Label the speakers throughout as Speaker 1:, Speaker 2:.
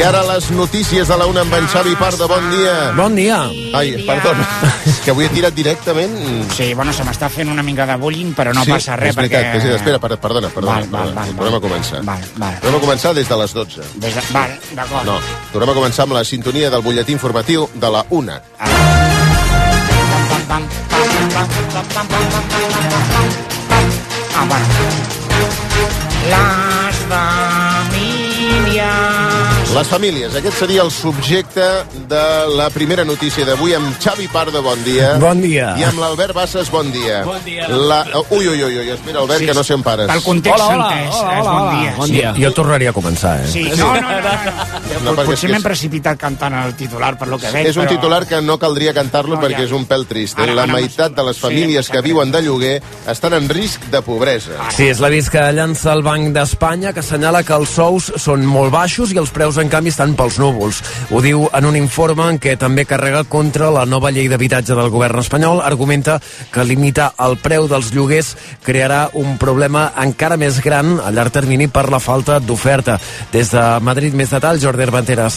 Speaker 1: ara les notícies de la una amb en Xavi Pardo. Bon dia.
Speaker 2: Bon dia.
Speaker 1: Ai, perdona, que avui he tirat directament.
Speaker 3: Sí, bueno, se m'està fent una mica de bullying, però no passa res,
Speaker 1: perquè... Sí, és veritat,
Speaker 3: perquè...
Speaker 1: espera, perdona. Tornem a començar. Tornem a començar des de les 12.
Speaker 3: Vale, d'acord.
Speaker 1: No, tornem a començar amb la sintonia del butlletí informatiu de la una. Les famílies, aquest seria el subjecte de la primera notícia d'avui amb Xavi Pardo, bon dia.
Speaker 2: Bon dia.
Speaker 1: I amb l'Albert Bassas, bon dia.
Speaker 4: Bon dia.
Speaker 1: Ui, espera, Albert, sí, que no sé on pares.
Speaker 3: Pel context entès, bon dia.
Speaker 2: Bon dia. Jo tornaria a començar,
Speaker 3: Sí, no. Potser m'hem precipitat cantant el titular, per lo que veig,
Speaker 1: és un titular que no caldria cantar-lo perquè és un pèl trist. La meitat de les famílies que viuen de lloguer estan en risc de pobresa.
Speaker 2: Sí, és l'avís que llança el Banc d'Espanya, que assenyala que els sous són molt baixos i els preus, en canvi, estan pels núvols. Ho diu en un informe en què també carrega contra la nova llei d'habitatge del govern espanyol. Argumenta que limitar el preu dels lloguers crearà un problema encara més gran a llarg termini per la falta d'oferta. Des de Madrid, més detalls, Jordi Armenteres.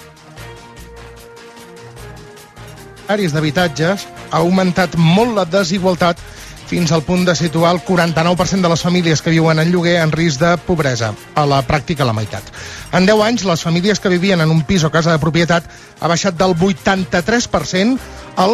Speaker 5: Àrees d'habitatges ha augmentat molt la desigualtat fins al punt de situar el 49% de les famílies que viuen en lloguer en risc de pobresa, a la pràctica la meitat. En 10 anys, les famílies que vivien en un pis o casa de propietat ha baixat del 83% al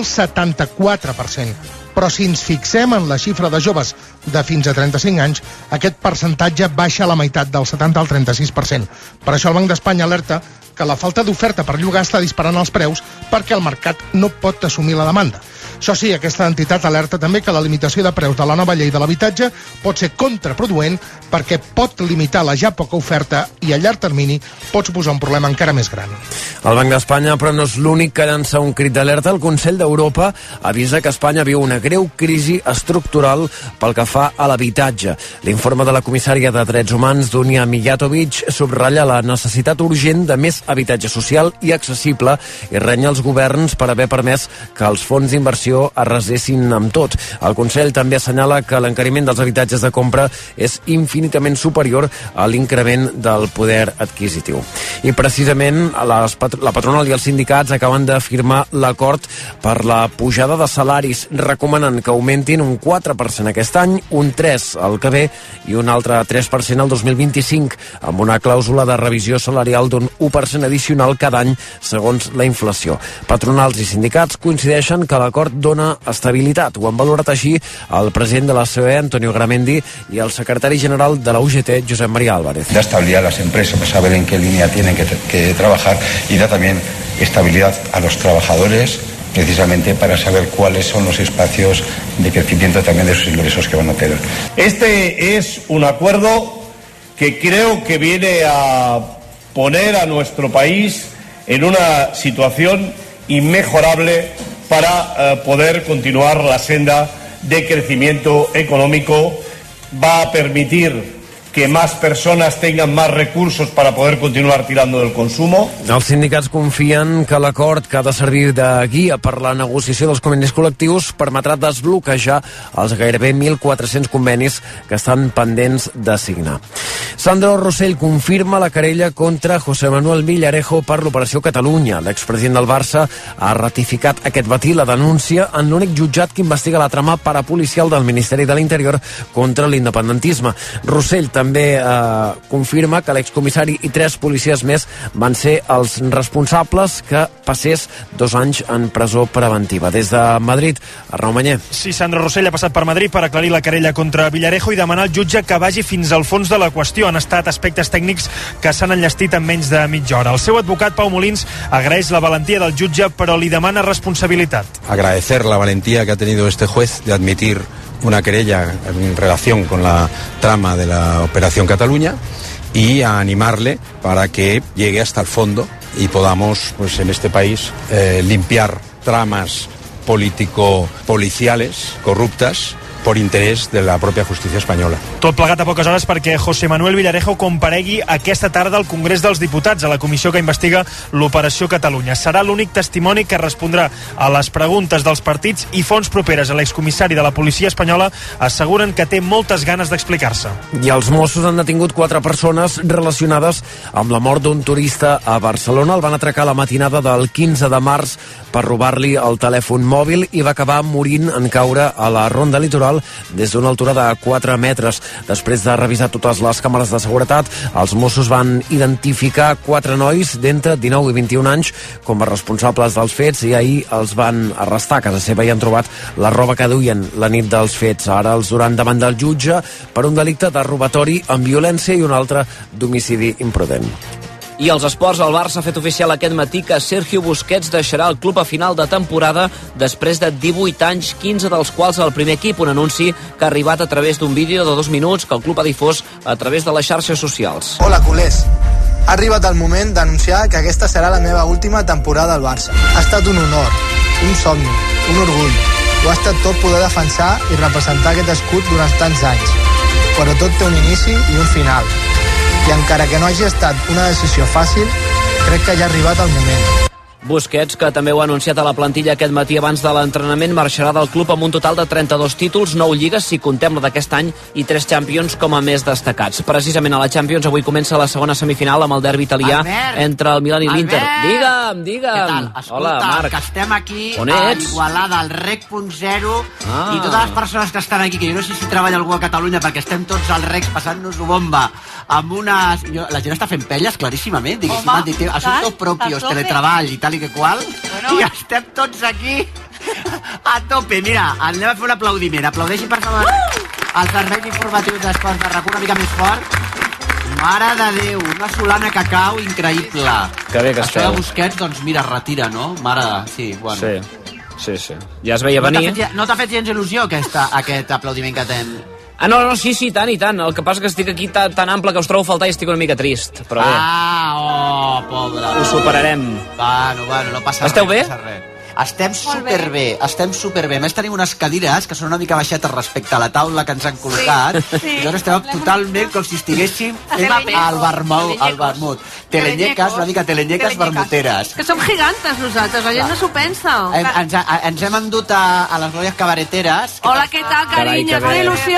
Speaker 5: 74%. Però si ens fixem en la xifra de joves de fins a 35 anys, aquest percentatge baixa a la meitat, del 70 al 36%. Per això el Banc d'Espanya alerta que la falta d'oferta per llogar està disparant els preus perquè el mercat no pot assumir la demanda. Això sí, aquesta entitat alerta també que la limitació de preus de la nova llei de l'habitatge pot ser contraproduent perquè pot limitar la ja poca oferta i a llarg termini pot suposar un problema encara més gran.
Speaker 2: El Banc d'Espanya, però, no és l'únic que llança un crit d'alerta. El Consell d'Europa avisa que Espanya viu una greu crisi estructural pel que fa a l'habitatge. L'informe de la comissària de Drets Humans, Dunja Mijatovic, subratlla la necessitat urgent de més habitatge social i accessible i renya els governs per haver permès que els fons d'inversió arrasessin amb tot. El Consell també assenyala que l'encariment dels habitatges de compra és infinitament superior a l'increment del poder adquisitiu. I precisament la patronal i els sindicats acaben de firmar l'acord per la pujada de salaris, recomanant que augmentin un 4% aquest any, un 3% el que ve i un altre 3% el 2025, amb una clàusula de revisió salarial d'un 1% addicional cada any segons la inflació. Patronals i sindicats coincideixen que l'acord dona estabilitat. Ho han valorat així el president de la COE, Antonio Gramendi, i el secretari general de la UGT, Josep María Álvarez.
Speaker 6: Da estabilidad a las empresas para saber en qué línea tienen que trabajar y da también estabilidad a los trabajadores precisamente para saber cuáles son los espacios de crecimiento también de sus ingresos que van a tener.
Speaker 7: Este es un acuerdo que creo que viene a poner a nuestro país en una situación inmejorable para poder continuar la senda de crecimiento económico. Va a permitir que más personas tengan más recursos para poder continuar tirando del consumo.
Speaker 2: Els sindicats confien que l'acord que ha de servir de guia per la negociació dels convenis col·lectius permetrà desbloquejar els gairebé 1.400 convenis que estan pendents de signar. Sandro Rosell confirma la querella contra José Manuel Villarejo per l'Operació Catalunya. L'expresident del Barça ha ratificat aquest matí la denúncia en l'únic jutjat que investiga la trama parapolicial del Ministeri de l'Interior contra l'independentisme. Rosell també confirma que l'excomissari i 3 policies més van ser els responsables que passés 2 anys en presó preventiva. Des de Madrid, Arnau Manyer.
Speaker 8: Sí, Sandro Rosell ha passat per Madrid per aclarir la querella contra Villarejo i demanar al jutge que vagi fins al fons de la qüestió. Han estat aspectes tècnics que s'han enllestit en menys de mitja hora. El seu advocat, Pau Molins, agraeix la valentia del jutge, però li demana responsabilitat.
Speaker 9: Agradecer la valentía que ha tenido este juez de admitir una querella en relación con la trama de la Operación Cataluña y a animarle para que llegue hasta el fondo y podamos, pues, en este país limpiar tramas político-policiales corruptas por interés de la propia justícia espanyola.
Speaker 8: Tot plegat a poques hores perquè José Manuel Villarejo comparegui aquesta tarda al Congrés dels Diputats, a la comissió que investiga l'Operació Catalunya. Serà l'únic testimoni que respondrà a les preguntes dels partits, i fonts properes a l'excomissari de la policia espanyola asseguren que té moltes ganes d'explicar-se.
Speaker 2: I els Mossos han detingut 4 persones relacionades amb la mort d'un turista a Barcelona. El van atracar la matinada del 15 de març per robar-li el telèfon mòbil i va acabar morint en caure a la ronda litoral des d'una altura de 4 metres. Després de revisar totes les càmeres de seguretat, els Mossos van identificar 4 nois d'entre 19 i 21 anys com a responsables dels fets i ahir els van arrestar. A casa seva hi han trobat la roba que duien la nit dels fets. Ara els duran davant del jutge per un delicte de robatori amb violència i un altre d'homicidi imprudent.
Speaker 4: I als esports, el Barça ha fet oficial aquest matí que Sergio Busquets deixarà el club a final de temporada després de 18 anys, 15 dels quals al primer equip, un anunci que ha arribat a través d'un vídeo de 2 minuts que el club ha difós a través de les xarxes socials.
Speaker 10: Hola, culers. Ha arribat el moment d'anunciar que aquesta serà la meva última temporada al Barça. Ha estat un honor, un somni, un orgull. Ho ha estat tot poder defensar i representar aquest escut durant tants anys. Però tot té un inici i un final. I encara que no hagi estat una decisió fàcil, crec que ja ha arribat el moment.
Speaker 4: Busquets, que també ho ha anunciat a la plantilla aquest matí abans de l'entrenament, marxarà del club amb un total de 32 títols, 9 lligues, si contem la d'aquest any, i 3 Champions com a més destacats. Precisament a la Champions avui comença la segona semifinal amb el derbi italià entre el Milan i l'Inter. Digue'm.
Speaker 11: Què tal? Escolta,
Speaker 4: hola, Marc.
Speaker 11: Que estem aquí
Speaker 4: on
Speaker 11: a
Speaker 4: ets?
Speaker 11: Igualada, al Rec.0, i totes les persones que estan aquí, que jo no sé si treballa algú a Catalunya, perquè estem tots al Recs passant-nos-ho bomba, amb unes... La gent està fent pelles, claríssimament, diguéssim, han dit, assumptos propios, teletreball i tal i que qual, i estem tots aquí a tope. Mira, anem a fer un aplaudiment. Aplaudeixi, per favor, els serveis informatius d'esports de RAC1 una mica més fort. Mare de Déu, una solana cacau increïble.
Speaker 4: Que bé que
Speaker 11: això de Busquets, doncs mira, retira, no? Mare de... Sí, bueno.
Speaker 4: Sí. Ja es veia venir.
Speaker 11: No t'ha fet gens il·lusió aquest aplaudiment que tem?
Speaker 4: No, sí, tant i tant. El que passa que estic aquí tan ample que us trobo a faltar i estic una mica trist, però bé.
Speaker 11: Pobre.
Speaker 4: Ho superarem.
Speaker 11: Bueno, no passa res.
Speaker 4: Esteu bé?
Speaker 11: No passa res. Estem superbé. A més, tenim unes cadires que són una mica baixetes respecte a la taula que ens han col·locat. Sí. I estem totalment com si estiguéssim al vermut. Teleñecas, una mica teleñecas vermuteres.
Speaker 12: Que som gigantes nosaltres, la gent no s'ho pensa.
Speaker 11: Ens hem endut a les glòries cabareteres.
Speaker 12: Hola, què tal, carinyo? Fa il·lusió,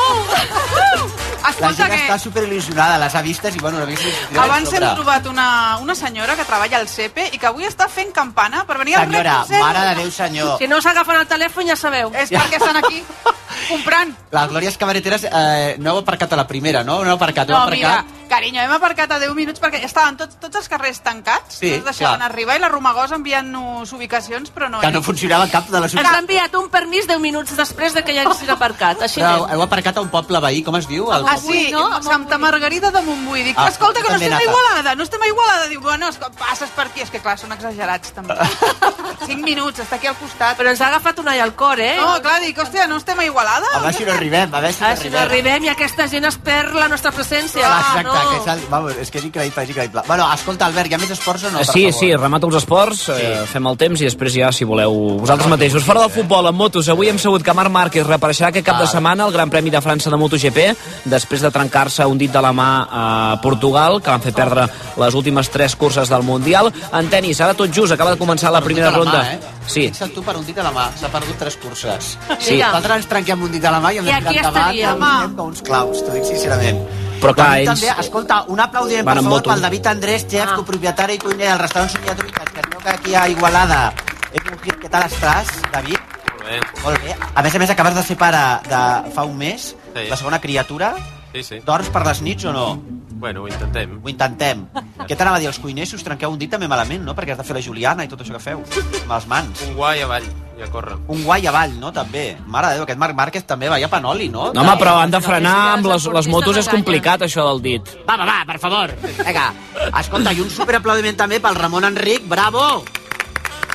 Speaker 11: La gent està superil·lusionada, les ha vistes i bueno...
Speaker 13: Abans hem trobat una senyora que treballa al CEPE i que avui està fent campana per venir al
Speaker 11: Senyora, mare de Déu, senyor.
Speaker 12: Si no s'agafen el telèfon ja sabeu.
Speaker 13: És perquè estan aquí comprant.
Speaker 11: Les glòries cabareteres no heu aparcat a la primera, no? No,
Speaker 13: mira, carinyo, hem aparcat a 10 minuts perquè estaven tots els carrers tancats, no es deixaven arribar i la Romagós enviant-nos ubicacions, però no...
Speaker 11: Que no funcionava cap de les...
Speaker 12: Ens ha enviat un permís 10 minuts després de que ja haguessin aparcat.
Speaker 11: Però heu aparcat a un poble veí, com es diu?
Speaker 13: Sí, Santa Margarida de Montbui. Dic, escolta, que no estem a Igualada. Diu, bueno, passes per aquí. És que clar, són exagerats també. 5 minuts, està aquí al costat.
Speaker 12: Però ens ha agafat un all al cor,
Speaker 13: No, clar, dic, hòstia, no estem a Igualada?
Speaker 11: A veure si no arribem,
Speaker 12: si no arribem i aquesta gent es perd la nostra presència.
Speaker 11: Exacte, és que és increïble. Bueno, escolta, Albert, hi ha més esports o no?
Speaker 4: Sí, remato els esports, fem el temps i després ja, si voleu, vosaltres mateixos. Fora del futbol, en motos, avui hem sabut que Marc Márquez reapareixerà aquest cap de setmana al Gran Premi de França de MotoGP, després de trencar-se un dit de la mà a Portugal, que van fer perdre les últimes 3 curses del Mundial. En tenis, ara tot just, acaba de començar la primera ronda.
Speaker 11: Sí. Fixa't tu per un dit de la mà, s'ha perdut 3 curses.
Speaker 4: Sí.
Speaker 11: Nosaltres ens trenquem un dit de la mà i hem de tirar endavant com uns claus, t'ho dic sincerament.
Speaker 4: Però clar, ells...
Speaker 11: També, escolta, un aplaudiment, per favor, pel David Andrés, chef, copropietari i cuiner del restaurant Soñatrica, que es veu que aquí a Igualada. Què tal estàs, David? Molt bé. A més, acabes de ser pare de fa un mes, la segona criatura.
Speaker 14: Sí.
Speaker 11: Dors per les nits o no?
Speaker 14: Bueno, ho intentem.
Speaker 11: Què t'anava a dir, els cuiners, si us trenqueu un dit també malament, no? Perquè has de fer la Juliana i tot això que feu, amb les mans.
Speaker 14: Un guai avall, ja corre.
Speaker 11: Un guai avall, no? També. Mare de Déu, aquest Marc Márquez també va ja panoli, no?
Speaker 4: No, home, però han de frenar amb les motos, és complicat, això del dit.
Speaker 11: Va, per favor. Vinga, escolta, i un superaplaudiment també pel Ramon Enric, bravo!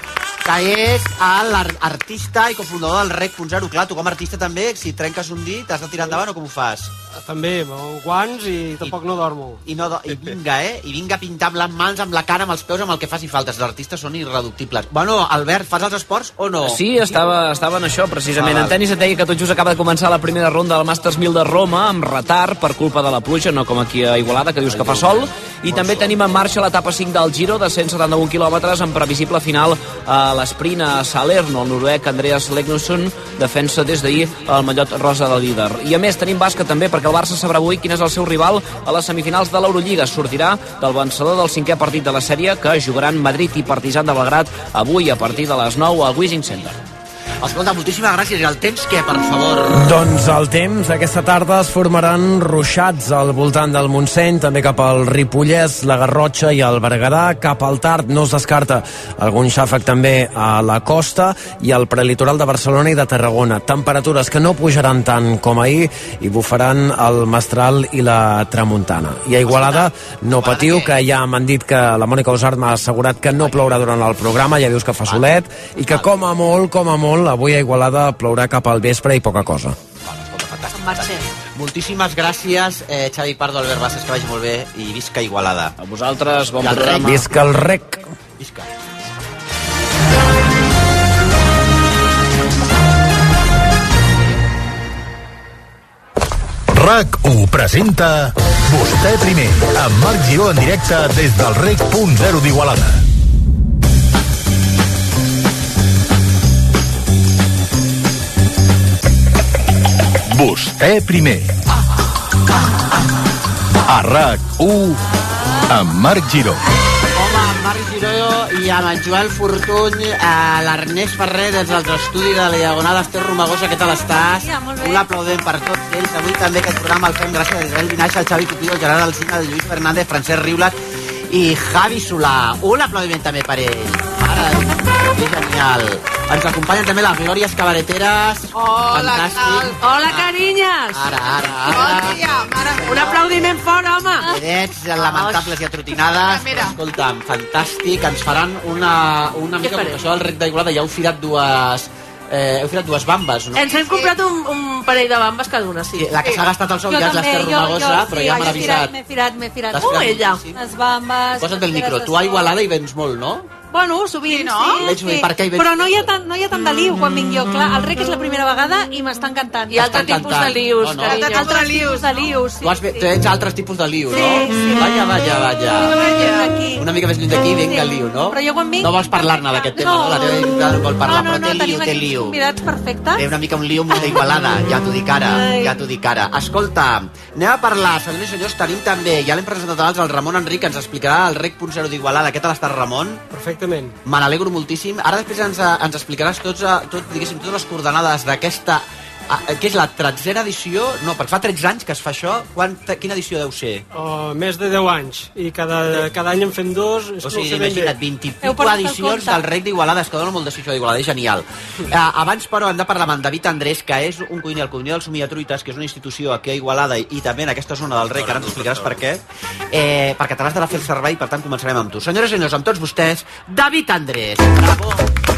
Speaker 11: que és l'artista i cofundador del Rec.0. Clar, tu com a artista també, si trenques un dit, has de tirar endavant o com ho fas?
Speaker 15: També, amb guants i tampoc no dormo.
Speaker 11: I vinga, I vinga a pintar amb les mans, amb la cara, amb els peus, amb el que faci falta. Els artistes són irreductibles. Bueno, Albert, fas els esports o no?
Speaker 4: Sí, estava en això, precisament. En tenis et deia que tot just acaba de començar la primera ronda del Masters 1000 de Roma, amb retard per culpa de la pluja, no com aquí a Igualada, que dius que fa sol. I també tenim en marxa l'etapa 5 del Giro, de 171 quilòmetres, amb previsible final a l'esprint a Salerno. El noruec Andreas Legnesson defensa des d'ahir el mallot rosa del líder. I a més tenim bàsquet també, perquè el Barça sabrà avui quin és el seu rival a les semifinals de l'Eurolliga. Sortirà del vencedor del 5è partit de la sèrie, que jugaran Madrid i Partizan de Belgrad avui a partir de les 9 al Wishing Center.
Speaker 11: Escolta, moltíssimes gràcies. I el temps, què, per favor?
Speaker 2: Doncs el temps, aquesta tarda es formaran ruixats al voltant del Montseny, també cap al Ripollès, la Garrotxa i el Berguedà. Cap al Tard no es descarta algun xàfec també a la costa i al prelitoral de Barcelona i de Tarragona. Temperatures que no pujaran tant com ahir i bufaran el mestral i la tramuntana. I a Igualada no patiu, que ja m'han dit que la Mònica Usart m'ha assegurat que no plourà durant el programa, ja dius que fa solet, i que com a molt, avui a Igualada plourà cap al vespre i poca cosa.
Speaker 11: Moltíssimes gràcies, Xavi Pardo, Albert Bassas, que vagi molt bé i visca Igualada.
Speaker 4: A vosaltres, bon programa.
Speaker 2: Visca el rec.
Speaker 11: Visca.
Speaker 16: RAC1 presenta Vostè primer, amb Marc Giró en directe des del Rec.0 d'Igualada. Vostè primer. A RAC1 amb Marc Giró.
Speaker 11: Home, amb Marc Giró i amb en Joel Fortuny, l'Ernest Ferrer des dels estudis de la Diagonal Esther Romagosa. Què tal estàs?
Speaker 17: Ja, molt bé.
Speaker 11: Un aplaudiment per tots ells. Avui també aquest programa el fem gràcies a Israel Vinaixa, el Xavi Cupido, el Gerard Alsina, el Lluís Fernández, Francesc Riulat i Javi Solà. Un aplaudiment també per ells. Que genial. Ens acompanyen també les Glòries Cabareteres.
Speaker 12: Hola, hola, carinyes.
Speaker 11: Ara.
Speaker 12: Un aplaudiment fort, home.
Speaker 11: Vedets lamentables i atrotinades. Escolta'm, fantàstic. Ens faran una mica amb això del Rec d'Igualada. Ja heu firat dues bambes, no?
Speaker 12: Ens hem comprat un parell de bambes cada una, sí.
Speaker 11: La que s'ha gastat el sol ja és l'Ester Romagosa, però ja m'ha avisat.
Speaker 17: M'he firat.
Speaker 12: Ella.
Speaker 17: Les bambes...
Speaker 11: Posa't el micro. Tu a Igualada hi vens molt, no?
Speaker 17: Bueno, sovint, sí.
Speaker 11: Per què hi vens?
Speaker 17: Però no hi ha tant de liu quan vinc jo. Clar, el rec és la primera vegada i m'està encantant.
Speaker 12: I altre tipus de lius, carinyo.
Speaker 17: Altres tipus de lius, sí.
Speaker 11: Tu ets altres tipus de liu, no?
Speaker 17: Sí.
Speaker 11: Vaja. Una mica més lluny d'aquí, vinga el liu, no?
Speaker 17: Però jo quan vinc...
Speaker 11: No vols parlar-ne d'aquest tema, no? La teva diputada no vol parlar, però té liu.
Speaker 17: Mirats perfectes.
Speaker 11: Té una mica un liu d'Igualada, ja t'ho dic ara. Escolta, anem a parlar, senyors i senyors, tenim també, ja l'hem presentat abans, el Ramon Enric, que ens explicarà el Rec.0 d'Igualada. Què tal estàs, Ramon?
Speaker 15: Perfectament.
Speaker 11: Me n'alegro moltíssim. Ara després ens explicaràs totes les coordenades d'aquesta... Què és la 13a edició? No, perquè fa 13 anys que es fa això. Quina edició deu ser?
Speaker 15: Més de 10 anys. I cada any en fem dos.
Speaker 11: O sigui, imagina't, 20 i pico edicions del Rec d'Igualada. És que dona molt d'això d'Igualada, és genial. Abans, però, hem de parlar amb en David Andrés, que és un cuiner, el cuiner del Somiatruites, que és una institució aquí a Igualada i també en aquesta zona del Rec. Ara ens explicaràs per què. Perquè te l'has de fer el servei, per tant, començarem amb tu. Senyores i senyors, amb tots vostès, David Andrés. Bravo!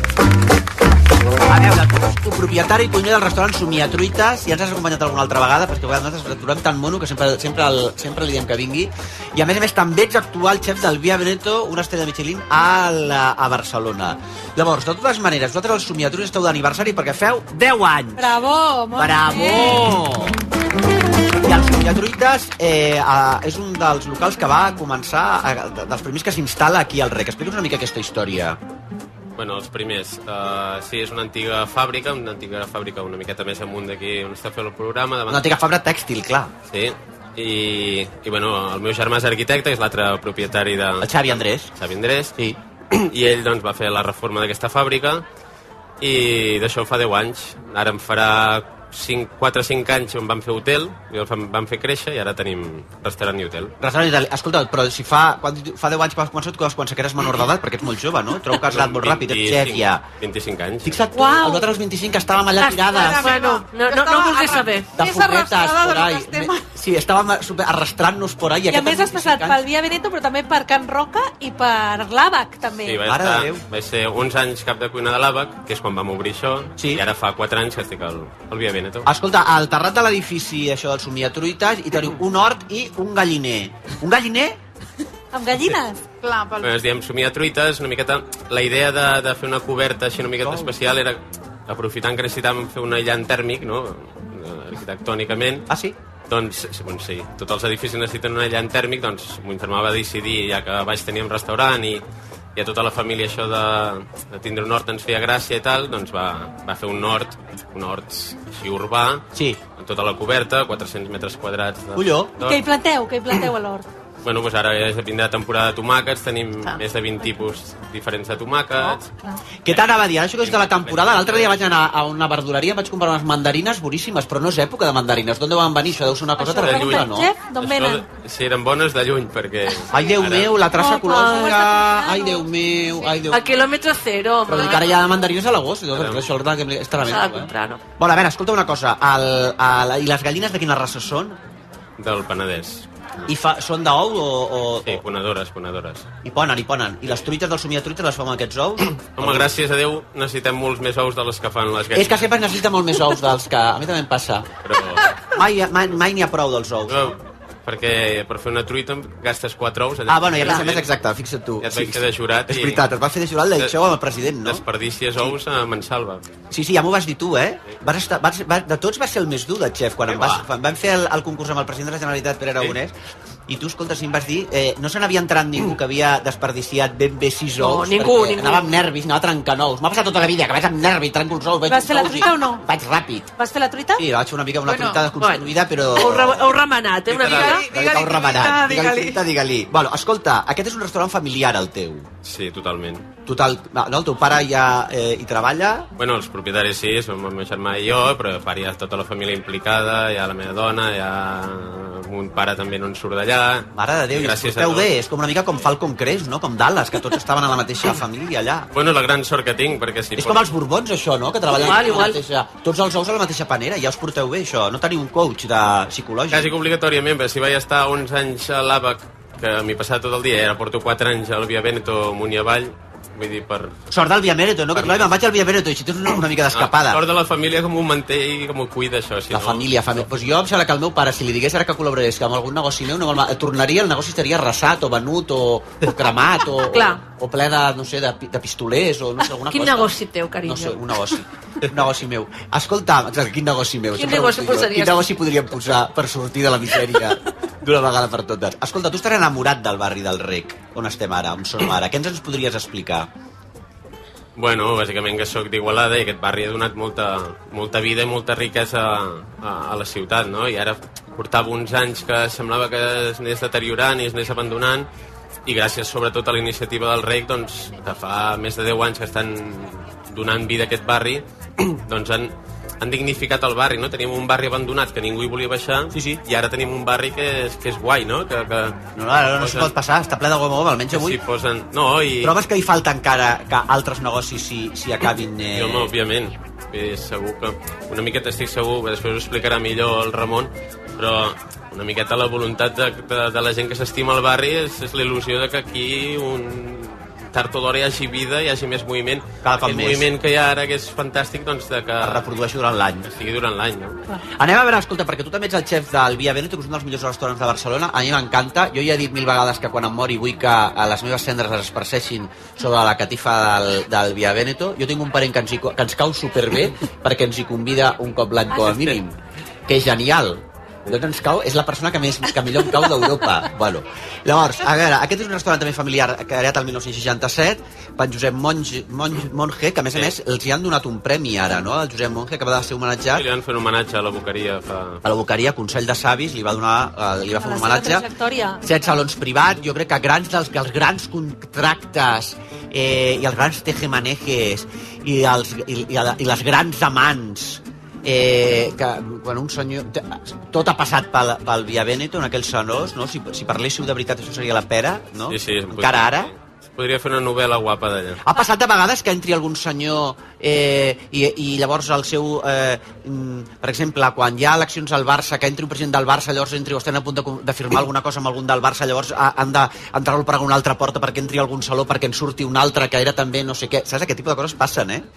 Speaker 11: A veure, tu ets propietari i cuiner del restaurant Somiatruites, ja ens has acompanyat alguna altra vegada, perquè a vegades nosaltres trobem tan mono que sempre li diem que vingui. I a més també ets actual xef del Via Veneto, una estrella de Michelin, a Barcelona. Llavors, de totes maneres, vosaltres els Somiatruites esteu d'aniversari perquè feu 10 anys.
Speaker 17: Bravo!
Speaker 11: Bravo! I el Somiatruites és un dels locals que va començar, dels primers que s'instal·la aquí al Rec. Explica'ns una mica aquesta història.
Speaker 14: Bueno, els primers. Sí, és una antiga fàbrica una miqueta més amunt d'aquí on està fent el programa.
Speaker 11: Una antiga fàbrica tèxtil, clar.
Speaker 14: Sí, i bueno, el meu germà és arquitecte, és l'altre propietari de...
Speaker 11: El Xavi Andrés.
Speaker 14: Sí. I ell doncs va fer la reforma d'aquesta fàbrica i d'això fa 10 anys. Ara en farà 4 o 5 anys on vam fer hotel, i el vam fer créixer, i ara tenim restaurant i hotel.
Speaker 11: Restaurant i hotel. Escolta, però si fa 10 anys que vas començar, tu vas començar que eres menor d'edat, perquè ets molt jove, no? Trobo que has anat molt ràpid, ets xef ja.
Speaker 14: 25 anys.
Speaker 11: Fixa't tu, nosaltres als 25 estàvem allà tirades.
Speaker 12: Bueno, no volgués saber.
Speaker 11: De furguetes, por ahí. Sí, estàvem arrastrant-nos por ahí.
Speaker 17: I a més has passat pel Via Veneto, però també per Can Roca i per l'Àbac, també.
Speaker 14: Sí, vaig ser uns anys cap de cuina de l'Àbac, que és quan vam obrir això, i ara fa 4 anys que estic al Via Veneto.
Speaker 11: Escolta, al terrat de l'edifici, això del Somiatruites, hi teniu un hort i un galliner. Un galliner?
Speaker 17: Amb gallines?
Speaker 13: Clar,
Speaker 14: Ens diem Somiatruites, una miqueta... La idea de fer una coberta així una miqueta especial era, aprofitant que necessitàvem fer un aïllant tèrmic, no?, arquitectònicament.
Speaker 11: Ah, sí?
Speaker 14: Doncs, sí, tots els edificis necessiten un aïllant tèrmic, doncs mon germà va decidir, ja que baix teníem restaurant i a tota la família això de tindre un hort ens feia gràcia i tal, doncs va fer un hort així urbà, amb tota la coberta, 400 metres quadrats.
Speaker 11: Colló!
Speaker 17: Què hi planteu a l'hort?
Speaker 14: Bueno, doncs ara ja vindrà temporada de tomàquets, tenim més de 20 tipus diferents de tomàquets.
Speaker 11: Què t'anava a dir? Ara això que és de la temporada, l'altre dia vaig anar a una verduleria, vaig comprar unes mandarines boníssimes, però no és època de mandarines. D'on van venir? Això deu ser una cosa terrible, no?
Speaker 17: D'on venen?
Speaker 14: Sí, eren bones de lluny, perquè...
Speaker 11: Ai, Déu meu, la traça ecològica... Ai, Déu meu...
Speaker 12: A quilòmetre zero, home.
Speaker 11: Però encara hi ha mandarines a l'agost, això és tremendo.
Speaker 12: S'ha de comprar, no?
Speaker 11: Bueno, a veure, escolta una cosa. I les gallines de quina raça són?
Speaker 14: Del Penedès.
Speaker 11: I són d'ou o...?
Speaker 14: Sí, ponedores.
Speaker 11: I ponen. I les truites del Somiatruites les fem amb aquests ous?
Speaker 14: Home, gràcies a Déu, necessitem molts més ous de les que fan les gallines.
Speaker 11: És que sempre necessita molt més ous dels que... A mi també em passa.
Speaker 14: Però...
Speaker 11: Mai n'hi ha prou dels ous.
Speaker 14: No, perquè per fer una truita gastes 4 ous.
Speaker 11: Bueno, i a més exacte, fixa't tu.
Speaker 14: Ja et vaig fer de jurat.
Speaker 11: És veritat, et vas fer de jurat del show amb el president, no?
Speaker 14: Desperdicies ous a Mansalva.
Speaker 11: Sí, ja m'ho vas dir tu, eh? De tots vas ser el més dur de xef, quan vam fer el concurs amb el president de la Generalitat, Pere Aragonès, i tu, escolta, si em vas dir, no se n'havia entrat ningú que havia desperdiciat ben bé 6 ous.
Speaker 12: No, ningú.
Speaker 11: Anava amb nervis, anava trencant ous. M'ha passat tota la vida, que vaig amb nervis, trenco els ous.
Speaker 17: Vas fer la truita o no?
Speaker 11: Vaig ràpid.
Speaker 17: Vas fer la truita?
Speaker 11: Sí, vaig fer una mica una truita desconstruïda, però...
Speaker 12: Heu remenat, una mica?
Speaker 11: Heu remenat, digue-li. Bueno, escolta, aquest és un restaurant familiar, el teu.
Speaker 14: Sí, totalment.
Speaker 11: No, el teu pare ja hi treballa?
Speaker 14: Bueno, els propietaris sí, som el meu germà i jo, però a part hi ha tota la família implicada, hi ha la meva dona, hi ha... Mon pare també no en surt d'allà.
Speaker 11: Mare de Déu, i us porteu bé, és com una mica com Falcon Crest, no? Com Dallas, que tots estaven a la mateixa família allà.
Speaker 14: Bueno, la gran sort que tinc, perquè si...
Speaker 11: És com els Borbons, això, no? Que treballen
Speaker 12: igual.
Speaker 11: Tots els ous a la mateixa panera, ja us porteu bé, això. No teniu un coach psicològic.
Speaker 14: Quasi que obligatòriament, però si vaig estar 11 anys a l'Àbac, que m'hi passava tot el dia, ara porto 4 anys al Via Veneto, amunt i avall, vull dir, per...
Speaker 11: Sort del Via Veneto, no? Que clar, me'n vaig al Via Veneto i si tens una mica d'escapada.
Speaker 14: Sort de la família que m'ho manté i que m'ho cuida, això.
Speaker 11: La família. Pues jo em sembla que el meu pare, si li digués ara que col·laborés amb algun negoci meu, tornaria, el negoci estaria arrasat o venut o cremat o ple de, no sé, de pistolers o no sé, alguna cosa.
Speaker 12: Quin negoci teu, carinyo?
Speaker 11: No sé, un negoci meu. Escolta, quin negoci meu?
Speaker 12: Quin negoci posaries?
Speaker 11: Quin negoci podríem posar per sortir de la misèria d'una vegada per totes? Escolta, tu estàs enamorat del barri del Rec, on estem ara, on som ara. Què ens podries explicar?
Speaker 14: Bueno, bàsicament que sóc d'Igualada i aquest barri ha donat molta vida i molta riquesa a la ciutat, no? I ara portava uns anys que semblava que es anés deteriorant i es anés abandonant, i gràcies sobretot a la iniciativa del REC, doncs, que fa més de 10 anys que estan donant vida a aquest barri, doncs han dignificat el barri, no? Teníem un barri abandonat que ningú hi volia baixar, i ara tenim un barri que és guai, no?
Speaker 11: No s'ho pot passar, està ple de goma, almenys avui. Trobes que hi falta encara que altres negocis s'hi acabin...
Speaker 14: Sí, home, òbviament. Segur que una miqueta estic segur, després ho explicarà millor el Ramon, però una miqueta la voluntat de la gent que s'estima el barri és la il·lusió de que aquí tard o d'hora hi hagi vida, hi hagi més moviment.
Speaker 11: Aquest
Speaker 14: moviment que hi ha ara, que és fantàstic, doncs que
Speaker 11: es reprodueixi durant l'any.
Speaker 14: Que estigui durant l'any, no?
Speaker 11: Anem a veure, escolta, perquè tu també ets el xef del Via Veneto, que és un dels millors restaurants de Barcelona. A mi m'encanta. Jo ja he dit 1000 vegades que quan em mori vull que les meves cendres es esparceixin sobre la catifa del Via Veneto. Jo tinc un parent que ens cau superbé perquè ens hi convida un cop l'any com a mínim, que és genial. Ens cau, és la persona que millor em cau d'Europa. Bueno, llavors, a veure, aquest és un restaurant també familiar creat el 1967 per Josep Monge, que a més els hi han donat un premi ara, no? El Josep Monge acaba de ser homenatjat.
Speaker 14: Sí, li van fer un homenatge a la Boqueria.
Speaker 11: A la Boqueria, Consell de Savis, li va fer un homenatge. 7 salons privats, jo crec que els grans contractes i els grans tejemanejes i les grans amants que quan un senyor... Tot ha passat pel Via Veneto, en aquells salons, no? Si parléssiu de veritat, això seria la pera, no?
Speaker 14: Sí.
Speaker 11: Encara ara.
Speaker 14: Podria fer una novel·la guapa d'allà.
Speaker 11: Ha passat de vegades que entri algun senyor i llavors el seu... per exemple, quan hi ha eleccions al Barça, que entri un president del Barça, llavors entri o estan a punt de firmar alguna cosa amb algun del Barça, llavors han d'entrar-lo per alguna altra porta perquè entri algun saló, perquè en surti un altre que era també no sé què. Saps? Aquest tipus de coses passen, eh?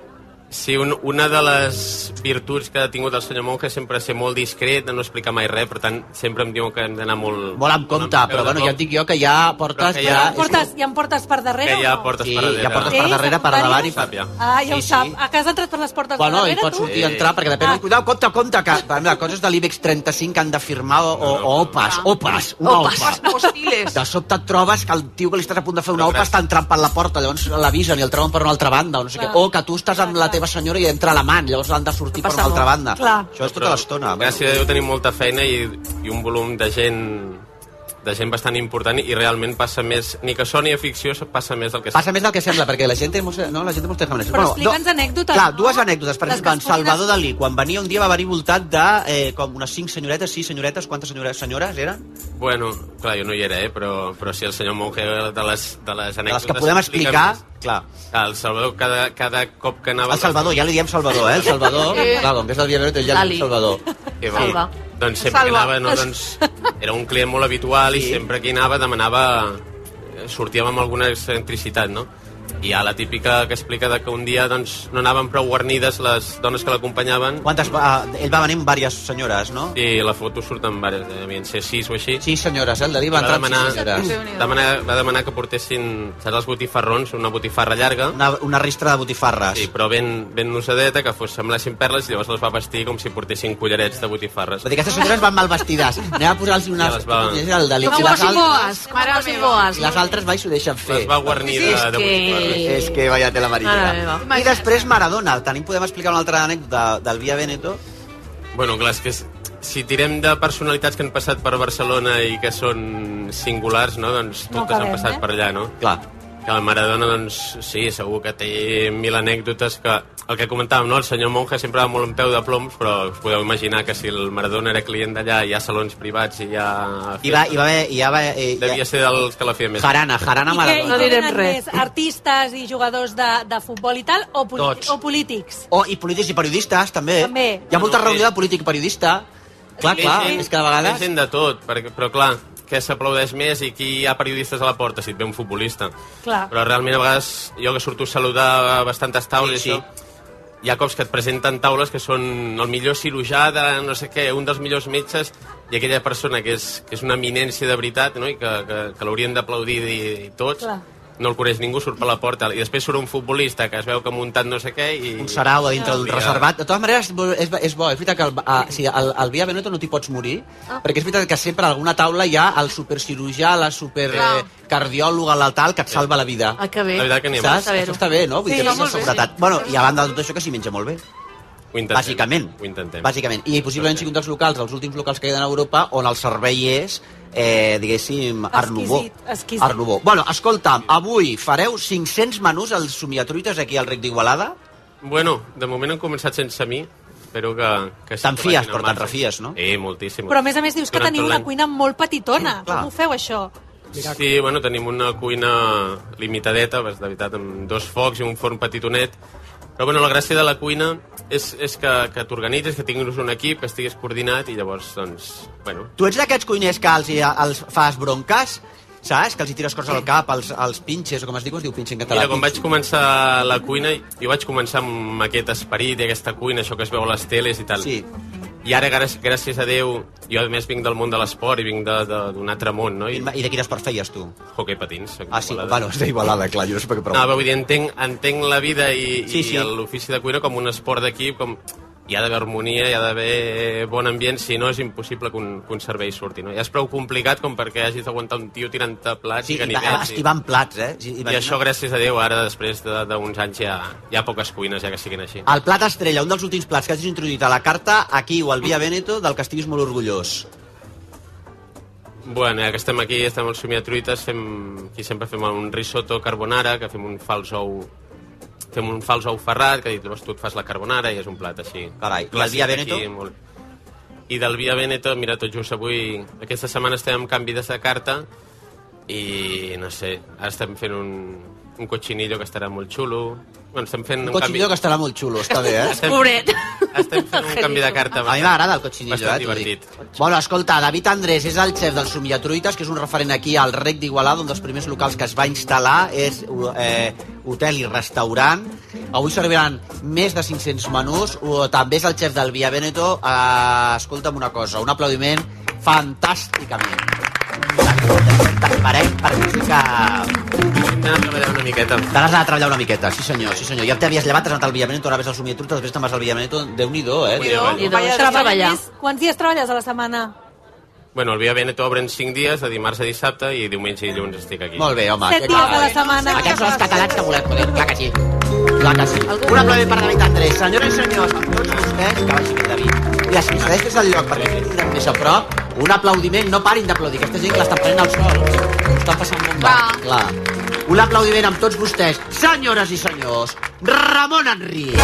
Speaker 14: Sí, una de les virtuts que ha tingut el senyor Monge sempre ser molt discret, de no explicar mai res, per tant, sempre em diuen que hem d'anar molt...
Speaker 11: Molt amb compte, però bueno, ja et dic jo que hi ha portes...
Speaker 17: Hi ha portes per darrere
Speaker 14: o no? Hi ha portes per darrere.
Speaker 11: Hi ha portes per darrere, per davant i per...
Speaker 17: Ah, ja ho sap. A casa has entrat per les portes de darrere,
Speaker 11: i pots sortir i entrar, perquè depèn... Cuidao, compte, que coses de l'IBEX 35 han de firmar o OPAs, una OPA. De sobte et trobes que el tio que li estàs a punt de fer una OPA està entrant per la porta, llavors l'avisen i el treuen per una altra banda, o no sé què. O que tu estàs amb la teva senyora i entra l'amant, llavors han de sortir per una altra banda. Això és tota l'estona.
Speaker 14: Gràcies a Déu tenim molta feina i un volum de gent bastant important i realment passa més, ni que soni a ficció, passa més del que sembla.
Speaker 11: Passa més del que sembla, perquè la gent té molts temes.
Speaker 17: Però explica'ns anècdotes,
Speaker 11: clar,
Speaker 17: no?
Speaker 11: Dues anècdotes. Per exemple, en Salvador Dalí, quan venia un dia va venir voltat de com unes 5 senyoretes, 6 senyoretes, quantes senyores eren?
Speaker 14: Bueno, clar, jo no hi era, però sí el senyor Monge de les anècdotes...
Speaker 11: De les que podem explicar, clar.
Speaker 14: El Salvador, cada cop que anava...
Speaker 11: El Salvador, ja li diem Salvador, el Salvador, clar, com que és del Via Veneto, ja li diem Salvador.
Speaker 14: Salva. Doncs sempre que anava, no, doncs, era un client molt habitual i sempre que anava demanava... Sortíem amb alguna excentricitat, no? I hi ha la típica que explica que un dia doncs, no anaven prou guarnides les dones que l'acompanyaven.
Speaker 11: Quantes? Ell va venir amb diverses senyores, no?
Speaker 14: Sí, la foto surt amb diverses, devien ser 6 o així.
Speaker 11: 6 senyores, el Dalí va entrar amb 6 senyores.
Speaker 14: Va demanar que portessin, saps, els botifarrons, una botifarra llarga.
Speaker 11: Una ristra de botifarres.
Speaker 14: Sí, però ben nosadeta, que semblessin perles, i llavors les va vestir com si portessin collarets de botifarres.
Speaker 11: Vull dir, aquestes senyores van mal vestides. Anem a posar-los unes...
Speaker 14: El
Speaker 11: Dalí.
Speaker 17: Com boas, mare meva.
Speaker 11: I les altres mai s'ho deixen fer.
Speaker 14: Les va guarnir de botifarres.
Speaker 11: És que vaya tela marinera. I després Maradona. Podem explicar una altra anècdota del Via Veneto?
Speaker 14: Bueno, clar, és que si tirem de personalitats que han passat per Barcelona i que són singulars, no? Doncs totes han passat per allà, no?
Speaker 11: Clar.
Speaker 14: Que el Maradona, doncs, sí, segur que té 1000 anècdotes que... El que comentàvem, no? El senyor Monge sempre va molt en peu de ploms, però us podeu imaginar que si el Maradona era client d'allà, hi ha salons privats i hi ha...
Speaker 11: Devia
Speaker 14: ser dels que la feia més.
Speaker 11: Jarana Maradona.
Speaker 17: No direm res. Artistes i jugadors de futbol i tal, o polítics?
Speaker 11: I polítics i periodistes, també. Hi ha molta reunió de polític i periodista. Clar, és que de vegades...
Speaker 14: Hi ha gent de tot, però clar, que s'aplaudeix més i qui hi ha periodistes a la porta si et ve un futbolista.
Speaker 17: Clar.
Speaker 14: Però realment a vegades jo que surto a saludar a bastantes taules, sí. Hi ha cops que et presenten taules que són el millor cirurgià de no sé què, un dels millors metges, i aquella persona que és una eminència de veritat, no? I que l'haurien d'aplaudir i tots, clar. No el coneix ningú, surt per la porta, i després surt un futbolista que es veu que ha muntat no sé què i...
Speaker 11: Un sarau a dintre d'un reservat. De totes maneres, és bo, és veritat que al Via Veneto no t'hi pots morir, perquè és veritat que sempre a alguna taula hi ha el supercirurgià, la supercardiòloga, la tal, que et salva la vida.
Speaker 17: Ah, que bé.
Speaker 14: La veritat que anem.
Speaker 11: Saps? Això està bé, no? Vull dir que és una seguretat. Bueno, i a banda de tot això, que s'hi menja molt bé. Bàsicament.
Speaker 14: Ho intentem.
Speaker 11: Bàsicament. I possiblement sigui un dels locals, els últims locals que hi ha a Europa, on el servei és diguéssim, Art Nouveau. Bueno, escolta'm, avui fareu 500 menús als somiatruites aquí al Rec d'Igualada?
Speaker 14: Bueno, de moment han començat sense mi. Espero que
Speaker 11: te'n fies, però te'n refies, no?
Speaker 14: Moltíssim.
Speaker 17: Però a més dius que teniu una cuina molt petitona. Com ho feu, això?
Speaker 14: Sí, bueno, tenim una cuina limitadeta, de veritat, amb 2 focs i un forn petitonet. Però bueno, la gràcia de la cuina és que t'organitzes, que tinguis un equip, que estiguis coordinat i llavors, doncs, bueno...
Speaker 11: Tu ets d'aquests cuiners que els fas bronques, saps? Que els hi tires coses al cap, els pinches, o com es diu pinche en català.
Speaker 14: Mira, quan vaig començar la cuina, jo vaig començar amb aquest esperit i aquesta cuina, això que es veu a les teles i tal.
Speaker 11: Sí.
Speaker 14: I ara, gràcies a Déu, jo a més vinc del món de l'esport i vinc d'un altre món, no?
Speaker 11: I de quin esport feies tu?
Speaker 14: Hockey patins.
Speaker 11: Ah, sí? Bueno, és d'Igualada, clar, jo no sé per què
Speaker 14: pregunto. No, vull dir, entenc la vida i l'ofici de cuina com un esport d'equip, com... Hi ha d'haver harmonia, hi ha d'haver bon ambient, si no és impossible que un servei surti, no? Ja és prou complicat com perquè hagis d'aguantar un tio tirant-te plats i ganivets.
Speaker 11: Estivant plats,
Speaker 14: I això, gràcies a Déu, ara, després d'uns anys, hi ha poques cuines ja que siguin així.
Speaker 11: El plat estrella, un dels últims plats que hagis introduït a la carta, aquí o al Via Veneto, del que estiguis molt orgullós.
Speaker 14: Bueno, ja que estem aquí, estem al Somiatruites, aquí sempre fem un risotto carbonara, que fem un fals ou fem un fals ou ferrat, que llavors tu et fas la carbonara i és un plat així.
Speaker 11: Carai, i el Via Veneto?
Speaker 14: I del Via Veneto, mira, tot just avui, aquesta setmana estem amb canvi de carta i, no sé, ara estem fent un cochinillo que estarà molt xulo. Bueno, estem fent
Speaker 11: un cochinillo que estarà molt xulo, està bé,
Speaker 12: Pobret.
Speaker 14: Estem fent un canvi de carta.
Speaker 11: A mi m'agrada el cochinillo,
Speaker 14: bastant divertit.
Speaker 11: Bueno, escolta, David Andrés és el xef del Somiatruites, que és un referent aquí al Rec d'Igualada, un dels primers locals que es va instal·lar, és hotel i restaurant. Avui serviran més de 500 menús, també és el xef del Via Veneto. Escolta'm una cosa, un aplaudiment fantàsticament. Parem per música...
Speaker 14: T'has de treballar una miqueta.
Speaker 11: T'has de treballar una miqueta, sí senyor. Ja t'havies llevat, has anat al Via Veneto, anaves al Somiatruites, després te'n vas al Via Veneto. Déu-n'hi-do,
Speaker 17: Treballar. Quants dies treballes a la setmana?
Speaker 14: Bueno, el Via Veneto obre en 5 dies, de dimarts a dissabte, i diumenge i dilluns estic aquí.
Speaker 11: Molt bé, home.
Speaker 17: 7 dies a la setmana.
Speaker 11: Aquests són els catalans que volem, joder, clar que sí. Clar que sí. Un aplaudiment per David Andrés. Senyores i senyors, amb tots vostès, que vagi bé, David. I si segueix des del lloc, perquè ens tindrem més a prop, un aplaudiment, no parin d'aplaudir. Aquesta gent que l'estan prenent al sol. Ho estan passant molt mal. Clar. Un aplaudiment amb tots vostès, senyores i senyors, Ramon Enric.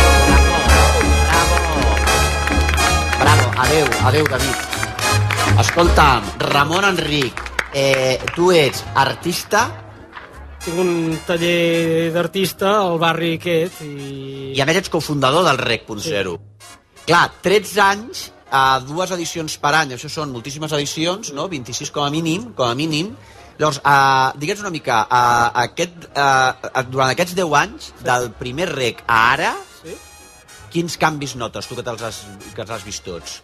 Speaker 11: Bravo. Adeu, David. Escolta'm, Ramon Enric, tu ets artista?
Speaker 15: Tinc un taller d'artista al barri aquest i...
Speaker 11: I a més ets cofundador del Rec.0. Clar, 13 anys, 2 edicions per any, això són moltíssimes edicions, no? 26 com a mínim. Llavors, digue'ns una mica, durant aquests 10 anys, del primer Rec a ara, quins canvis notes, tu que els has vist tots?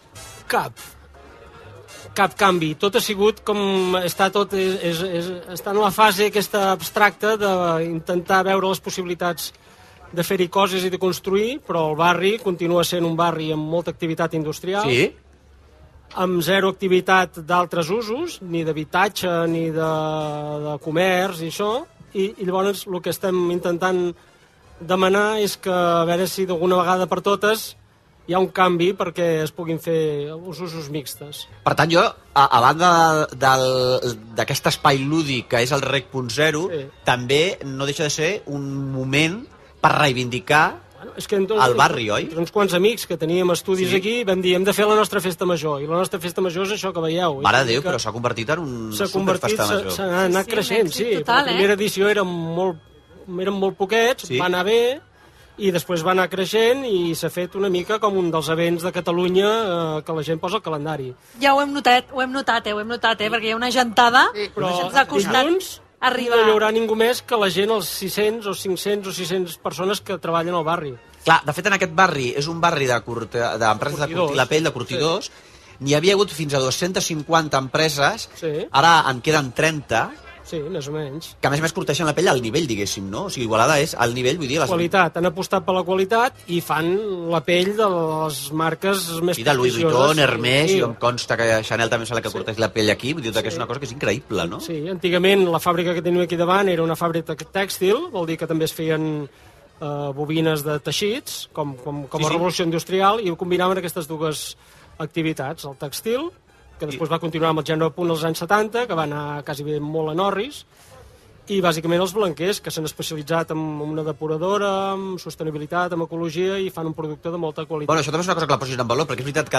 Speaker 15: Cap canvi. Tot ha sigut com està tot... Està en la fase aquesta abstracta d'intentar veure les possibilitats de fer-hi coses i de construir, però el barri continua sent un barri amb molta activitat industrial, amb zero activitat d'altres usos, ni d'habitatge, ni de comerç i això, i llavors el que estem intentant demanar és que a veure si d'alguna vegada per totes hi ha un canvi perquè es puguin fer els usos mixtes.
Speaker 11: Per tant, jo, a banda d'aquest espai lúdic que és el Rec.0, també no deixa de ser un moment per reivindicar el barri, oi?
Speaker 15: Uns quants amics que teníem estudis aquí vam dir, hem de fer la nostra festa major, i la nostra festa major és això que veieu.
Speaker 11: Mare de Déu, però s'ha convertit en un superfesta major.
Speaker 15: S'ha anat creixent, sí. La primera edició eren molt poquets, va anar bé, i després va anar creixent i s'ha fet una mica com un dels events de Catalunya que la gent posa al calendari.
Speaker 17: Ja ho hem notat, perquè hi ha una gentada, però ens ha costat arribar.
Speaker 15: No hi haurà ningú més que la gent, els 600 o 500 o 600 persones que treballen al barri.
Speaker 11: Clar, de fet, en aquest barri és un barri d'empreses de curtir la pell, de curtidors. N'hi havia hagut fins a 250 empreses, ara en queden 30.
Speaker 15: Sí, més o menys.
Speaker 11: Que a més curteixen la pell al nivell, diguéssim, no? O sigui, Igualada és al nivell, vull dir...
Speaker 15: Qualitat, han apostat per la qualitat i fan la pell de les marques més prestigioses.
Speaker 11: I de Louis Vuitton, Hermès, i em consta que Chanel també sembla que curteix la pell aquí, vull dir que és una cosa que és increïble, no?
Speaker 15: Sí, antigament la fàbrica que tenim aquí davant era una fàbrica tèxtil, vol dir que també es feien bobines de teixits, com a revolució industrial, i ho combinaven aquestes dues activitats, el tèxtil, que després va continuar amb el gènere punt als anys 70, que va anar quasi bé molt a Norris, i bàsicament els blanquers, que s'han especialitzat en una depuradora, en sostenibilitat, en ecologia, i fan un producte de molta qualitat.
Speaker 11: Bueno, això també és una cosa que la posis en valor, perquè és veritat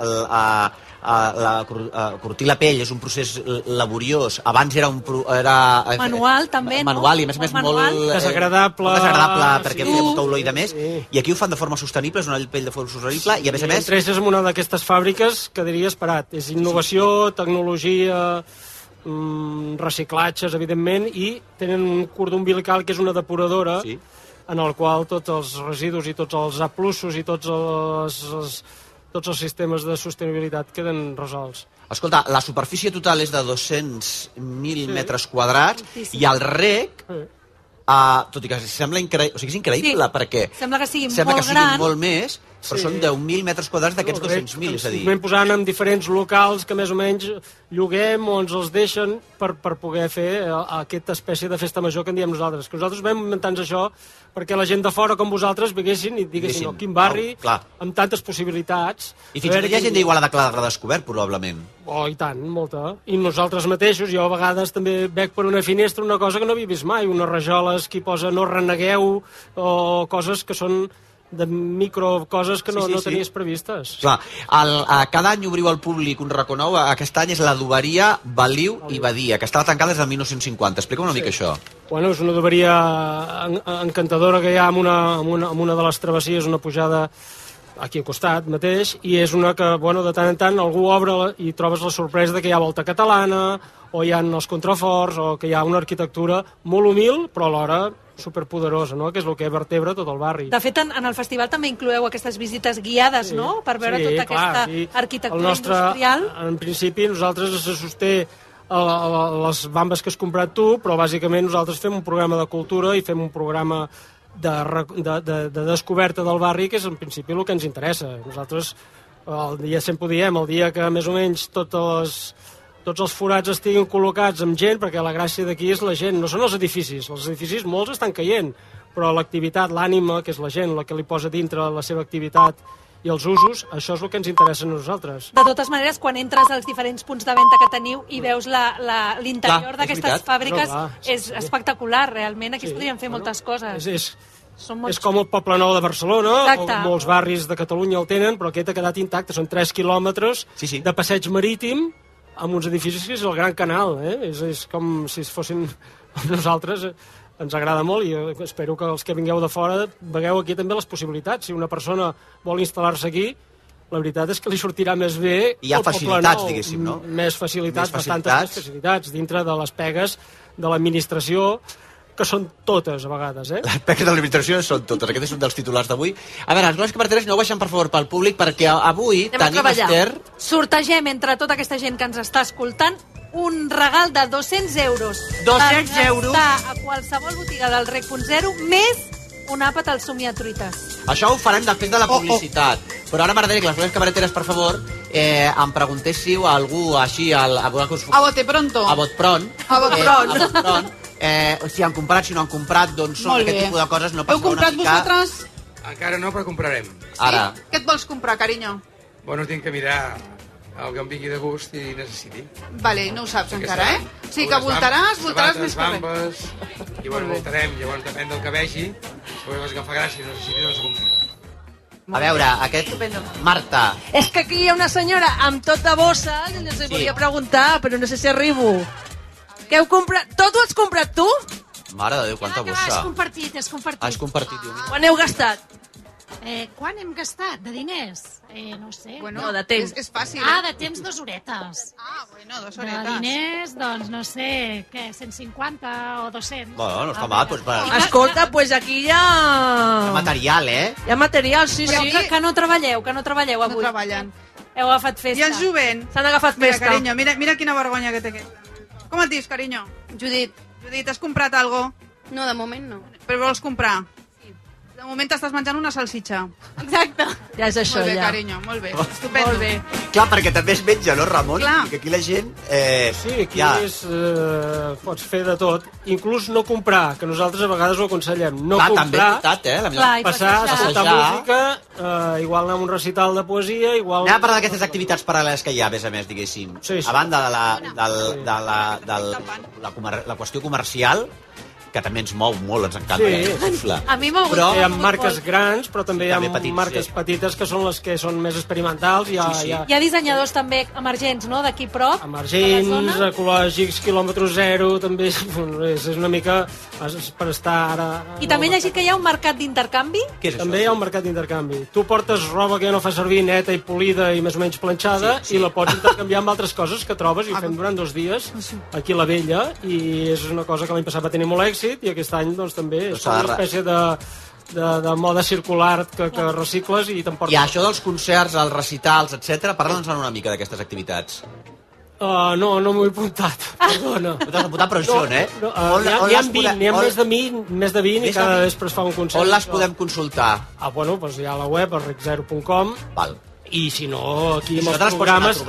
Speaker 11: que curtir la pell és un procés laboriós. Abans era
Speaker 17: manual, també, no?
Speaker 11: Manual, i a més molt...
Speaker 15: Desagradable.
Speaker 11: Perquè feia molta olor i de més. I aquí ho fan de forma sostenible, és una pell de forma sostenible, i a més...
Speaker 15: Entres és una d'aquestes fàbriques que diria esperat. És innovació, tecnologia... reciclatges, evidentment, i tenen un cordó umbilical que és una depuradora en el qual tots els residus i tots els A+, i tots els sistemes de sostenibilitat queden resolts.
Speaker 11: Escolta, la superfície total és de 200.000 metres quadrats i el Rec, tot i que sembla increïble, o sigui, és increïble perquè
Speaker 17: sembla que sigui
Speaker 11: molt més, Però són 10.000 metres quadrats d'aquests 200.000, és a dir...
Speaker 15: Anem posant en diferents locals que més o menys lloguem o ens els deixen per poder fer aquesta espècie de festa major que en diem nosaltres. Que nosaltres vam inventar-nos això perquè la gent de fora com vosaltres viguessin i diguessin, oh, quin barri, amb tantes possibilitats.
Speaker 11: I fins i tot hi ha gent d'Igualada que l'ha redescobert, probablement.
Speaker 15: Oh, i tant, molta. I nosaltres mateixos, jo a vegades també veig per una finestra una cosa que no havia vist mai, unes rajoles que hi posa no renegueu, o coses que són de microcoses que no tenies previstes.
Speaker 11: Clar, cada any obriu al públic un racó nou. Aquest any és l'adoberia Baliu i Badia, que estava tancada des del 1950. Explica'm una mica això.
Speaker 15: Bueno, és una adoberia encantadora que hi ha amb una de les travessies, una pujada aquí al costat mateix, i és una que, bueno, de tant en tant algú obre i trobes la sorpresa de que hi ha volta catalana, o hi ha els contraforts, o que hi ha una arquitectura molt humil, però alhora superpoderosa, no? Que és el que vertebra tot el barri.
Speaker 17: De fet, en el festival també incloeu aquestes visites guiades, no?, per veure tota aquesta arquitectura industrial.
Speaker 15: En principi, nosaltres se sosté les bambes que has comprat tu, però bàsicament nosaltres fem un programa de cultura i fem un programa de descoberta del barri, que és en principi el que ens interessa. Nosaltres, sempre ho diem, el dia que més o menys tots els forats estiguin col·locats amb gent, perquè la gràcia d'aquí és la gent, no són els edificis molts estan caient, però l'activitat, l'ànima, que és la gent, la que li posa dintre la seva activitat i els usos, això és el que ens interessa a nosaltres.
Speaker 17: De totes maneres, quan entres als diferents punts de venda que teniu i veus l'interior d'aquestes fàbriques, és espectacular, realment. Aquí es podrien fer moltes coses.
Speaker 15: És com el Poble Nou de Barcelona, o molts barris de Catalunya el tenen, però aquest ha quedat intacte. Són 3 quilòmetres de passeig marítim amb uns edificis que és el Gran Canal. És com si fossin nosaltres. Ens agrada molt i espero que els que vingueu de fora vegueu aquí també les possibilitats. Si una persona vol instal·lar-se aquí, la veritat és que li sortirà més bé.
Speaker 11: Hi ha facilitats, diguéssim, no?
Speaker 15: Més facilitats, bastantes més facilitats, dintre de les pegues de l'administració, que són totes, a vegades,
Speaker 11: Les pegues de l'administració són totes. Aquest és un dels titulars d'avui. A veure, els glòries carreteres no ho baixem, per favor, pel públic, perquè avui tenim, Esther...
Speaker 17: Sortegem entre tota aquesta gent que ens està escoltant un regal de 200 euros.
Speaker 11: 200 euros?
Speaker 17: Per gastar a qualsevol botiga del Rec.0, més un àpat al Somiatruites.
Speaker 11: Això ho farem després de la publicitat. Però ara m'agradaria que les glòries carreteres, per favor, em preguntéssiu a algú així... A
Speaker 13: bote pronto.
Speaker 11: A bot pront.
Speaker 13: A bot pront.
Speaker 11: Si han comprat, si no han comprat, doncs són aquest tipus de coses. No
Speaker 13: heu comprat vosaltres?
Speaker 18: Encara no, però comprarem.
Speaker 11: Ara.
Speaker 13: Què et vols comprar, carinyo?
Speaker 18: Bueno, tinc que mirar el que em vingui de gust i necessiti.
Speaker 13: Vale, no ho saps encara, O sigui que voltaràs més que
Speaker 18: res. I bueno, voltarem, llavors depèn del que vegi. Si veus que fa gràcia i necessiti, doncs ho comprarem.
Speaker 11: A veure, Marta.
Speaker 12: És que aquí hi ha una senyora amb tota bossa i els volia preguntar, però no sé si arribo. Què heu comprat? Tot ho has comprat tu?
Speaker 11: Mare de Déu, quanta bossa.
Speaker 17: Has compartit.
Speaker 11: Has compartit, Diu.
Speaker 12: Quan heu gastat?
Speaker 17: Quan hem gastat? De diners? No sé.
Speaker 13: Bueno, de temps. És fàcil.
Speaker 17: De temps 2 horetes.
Speaker 13: Bueno, 2 horetes.
Speaker 17: De diners, doncs, no sé, què, 150 o 200.
Speaker 11: Bueno, no està mal, doncs...
Speaker 12: Escolta, doncs aquí hi ha...
Speaker 11: Hi ha material,
Speaker 12: Hi ha material, sí.
Speaker 17: Que no treballeu avui.
Speaker 13: No treballen.
Speaker 17: Heu agafat festa.
Speaker 13: I el jovent?
Speaker 12: S'han agafat festa.
Speaker 13: Mira, carinyo, mira quina vergonya que té aquest. Com et dius, carinyo?
Speaker 19: Judit.
Speaker 13: Judit, has comprat algo?
Speaker 19: No, de moment no.
Speaker 13: Però vols comprar? Sí. De moment t'estàs menjant una salsitxa.
Speaker 19: Exacte.
Speaker 12: Ja és això,
Speaker 13: molt bé,
Speaker 12: ja.
Speaker 13: Carinyo, molt bé. Estupendo.
Speaker 12: Molt bé.
Speaker 11: Clar, perquè també es menja, no, Ramon?
Speaker 13: Clar.
Speaker 11: Que aquí la gent...
Speaker 15: Sí, aquí pots fer de tot. Inclús no comprar, que nosaltres a vegades ho aconsellem. No comprar,
Speaker 11: també és veritat,
Speaker 15: passar a escoltar música, igual anar a un recital de poesia, igual...
Speaker 11: Anem a parlar d'aquestes activitats paral·leles que hi ha, a més, diguéssim. A banda de la qüestió comercial, que també ens mou molt, ens encanta.
Speaker 17: A mi m'ha
Speaker 15: gustat. Hi ha marques grans, però també hi ha marques petites que són les que són més experimentals.
Speaker 17: Hi ha dissenyadors també emergents, no?, d'aquí prop.
Speaker 15: Emergents, ecològics, quilòmetre zero, també és una mica per estar ara...
Speaker 17: I també he llegit que hi ha un mercat d'intercanvi?
Speaker 15: També hi ha un mercat d'intercanvi. Tu portes roba que ja no fa servir, neta i polida i més o menys planxada, i la pots intercanviar amb altres coses que trobes i fem durant 2 dies aquí a la Vella, i és una cosa que l'any passat va tenir molt èxit, i aquest any doncs també és una espècie de moda circular que recicles i t'emportes.
Speaker 11: I això dels concerts, els recitals, etc. Parla'ns una mica d'aquestes activitats.
Speaker 15: No m'ho he apuntat, perdona.
Speaker 11: No t'has apuntat, però hi són, eh?
Speaker 15: N'hi ha 20, n'hi ha més de 20 i cada vespre es fa un concert.
Speaker 11: On les podem consultar?
Speaker 15: Bueno, doncs hi ha la web, el rec0.com.
Speaker 11: Val.
Speaker 15: I si no, aquí amb els
Speaker 11: programes...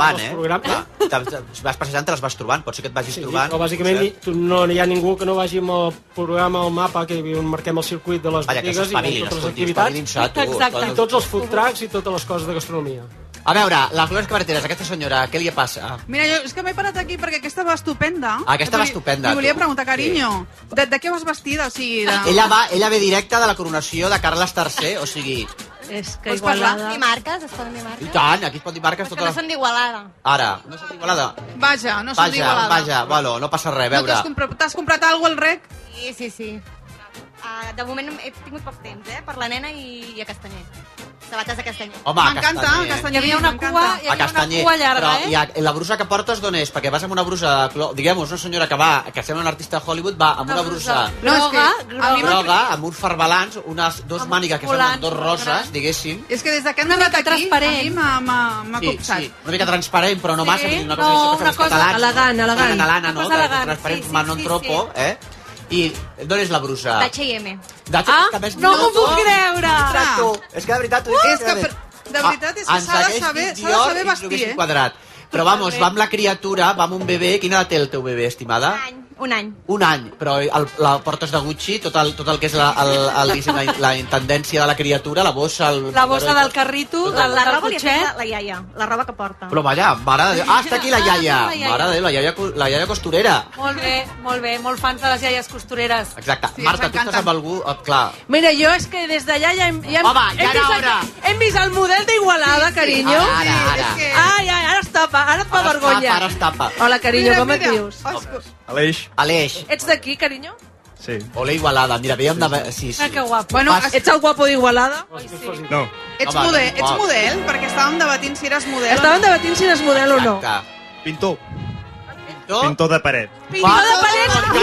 Speaker 15: Si
Speaker 11: vas passejant, te les vas trobant, pot ser que et vagis trobant.
Speaker 15: Però bàsicament no hi ha ningú que no vagi amb el programa, al mapa, que marquem el circuit de les botigues i totes les activitats. Exacte. I tots els food trucks i totes les coses de gastronomia.
Speaker 11: A veure, les Glòries Carreteres, aquesta senyora, què li passa?
Speaker 13: Mira, jo és que m'he parat aquí perquè aquesta va estupenda.
Speaker 11: Aquesta va estupenda.
Speaker 13: Li volia preguntar, carinyo, de què vas vestida? O sigui,
Speaker 11: Ella ve directa de la coronació de Carles III, o sigui...
Speaker 12: És que Igualada...
Speaker 19: I marques, es poden dir marques?
Speaker 11: I tant, aquí es pot dir marques
Speaker 19: totes... Que no són d'Igualada.
Speaker 11: Ara, no són d'Igualada?
Speaker 13: Vaja, no són d'Igualada.
Speaker 11: Vaja, bueno, no passa res, veure.
Speaker 13: T'has comprat alguna cosa al rec?
Speaker 19: Sí. De moment he tingut poc temps, per la nena i a Castanyer. Sabates de Castanyer.
Speaker 11: Home,
Speaker 13: m'encanta, Castanyer.
Speaker 19: Hi havia una cua llarga,
Speaker 11: Però la brusa que portes d'on és? Perquè vas amb una brusa, diguem-ho, una senyora que sembla un artista de Hollywood, va amb una brusa groga, amb uns farbalans, dos mànigues que són dos roses, diguéssim.
Speaker 13: És que des que hem anat aquí, a mi m'ha copsat.
Speaker 11: Sí, una mica transparent, però no massa,
Speaker 12: una cosa elegant.
Speaker 11: Catalana, no? Transparent, non tropo, I d'on és la brusa?
Speaker 19: H&M.
Speaker 12: No m'ho puc creure!
Speaker 11: És que de veritat...
Speaker 13: De veritat és que s'ha de saber vestir,
Speaker 11: Però vamos, va amb la criatura, va amb un bebè. Quina edat té el teu bebè, estimada?
Speaker 19: Un any.
Speaker 11: Un any, però la portes de Gucci, tot el que és la intendència de la criatura, la bossa...
Speaker 12: La bossa del carrito,
Speaker 19: la roba li ha la iaia, la roba que porta.
Speaker 11: Però vaja, mare de Déu. Està aquí la iaia. Mare de Déu, la iaia costurera.
Speaker 12: Molt bé, molt fans de les iaies costureres.
Speaker 11: Exacte. Marta, tu estàs amb algú... Clar.
Speaker 12: Mira, jo és que des d'allà ja hem vist el model d'Igualada, carinyo. Ara es tapa, ara et fa vergonya.
Speaker 11: Ara es tapa.
Speaker 12: Hola, carinyo, com et dius?
Speaker 11: Aleix.
Speaker 12: Ets d'aquí, carinyo?
Speaker 11: Sí. Ole Igualada, mira, veiem de... Sí.
Speaker 12: Que guapo. Bueno, ets el guapo d'Igualada?
Speaker 11: No.
Speaker 13: Ets model? Perquè estàvem debatint si eres model.
Speaker 12: Estàvem debatint si eres model o no.
Speaker 20: Pintor de paret.
Speaker 12: Pintor de paret,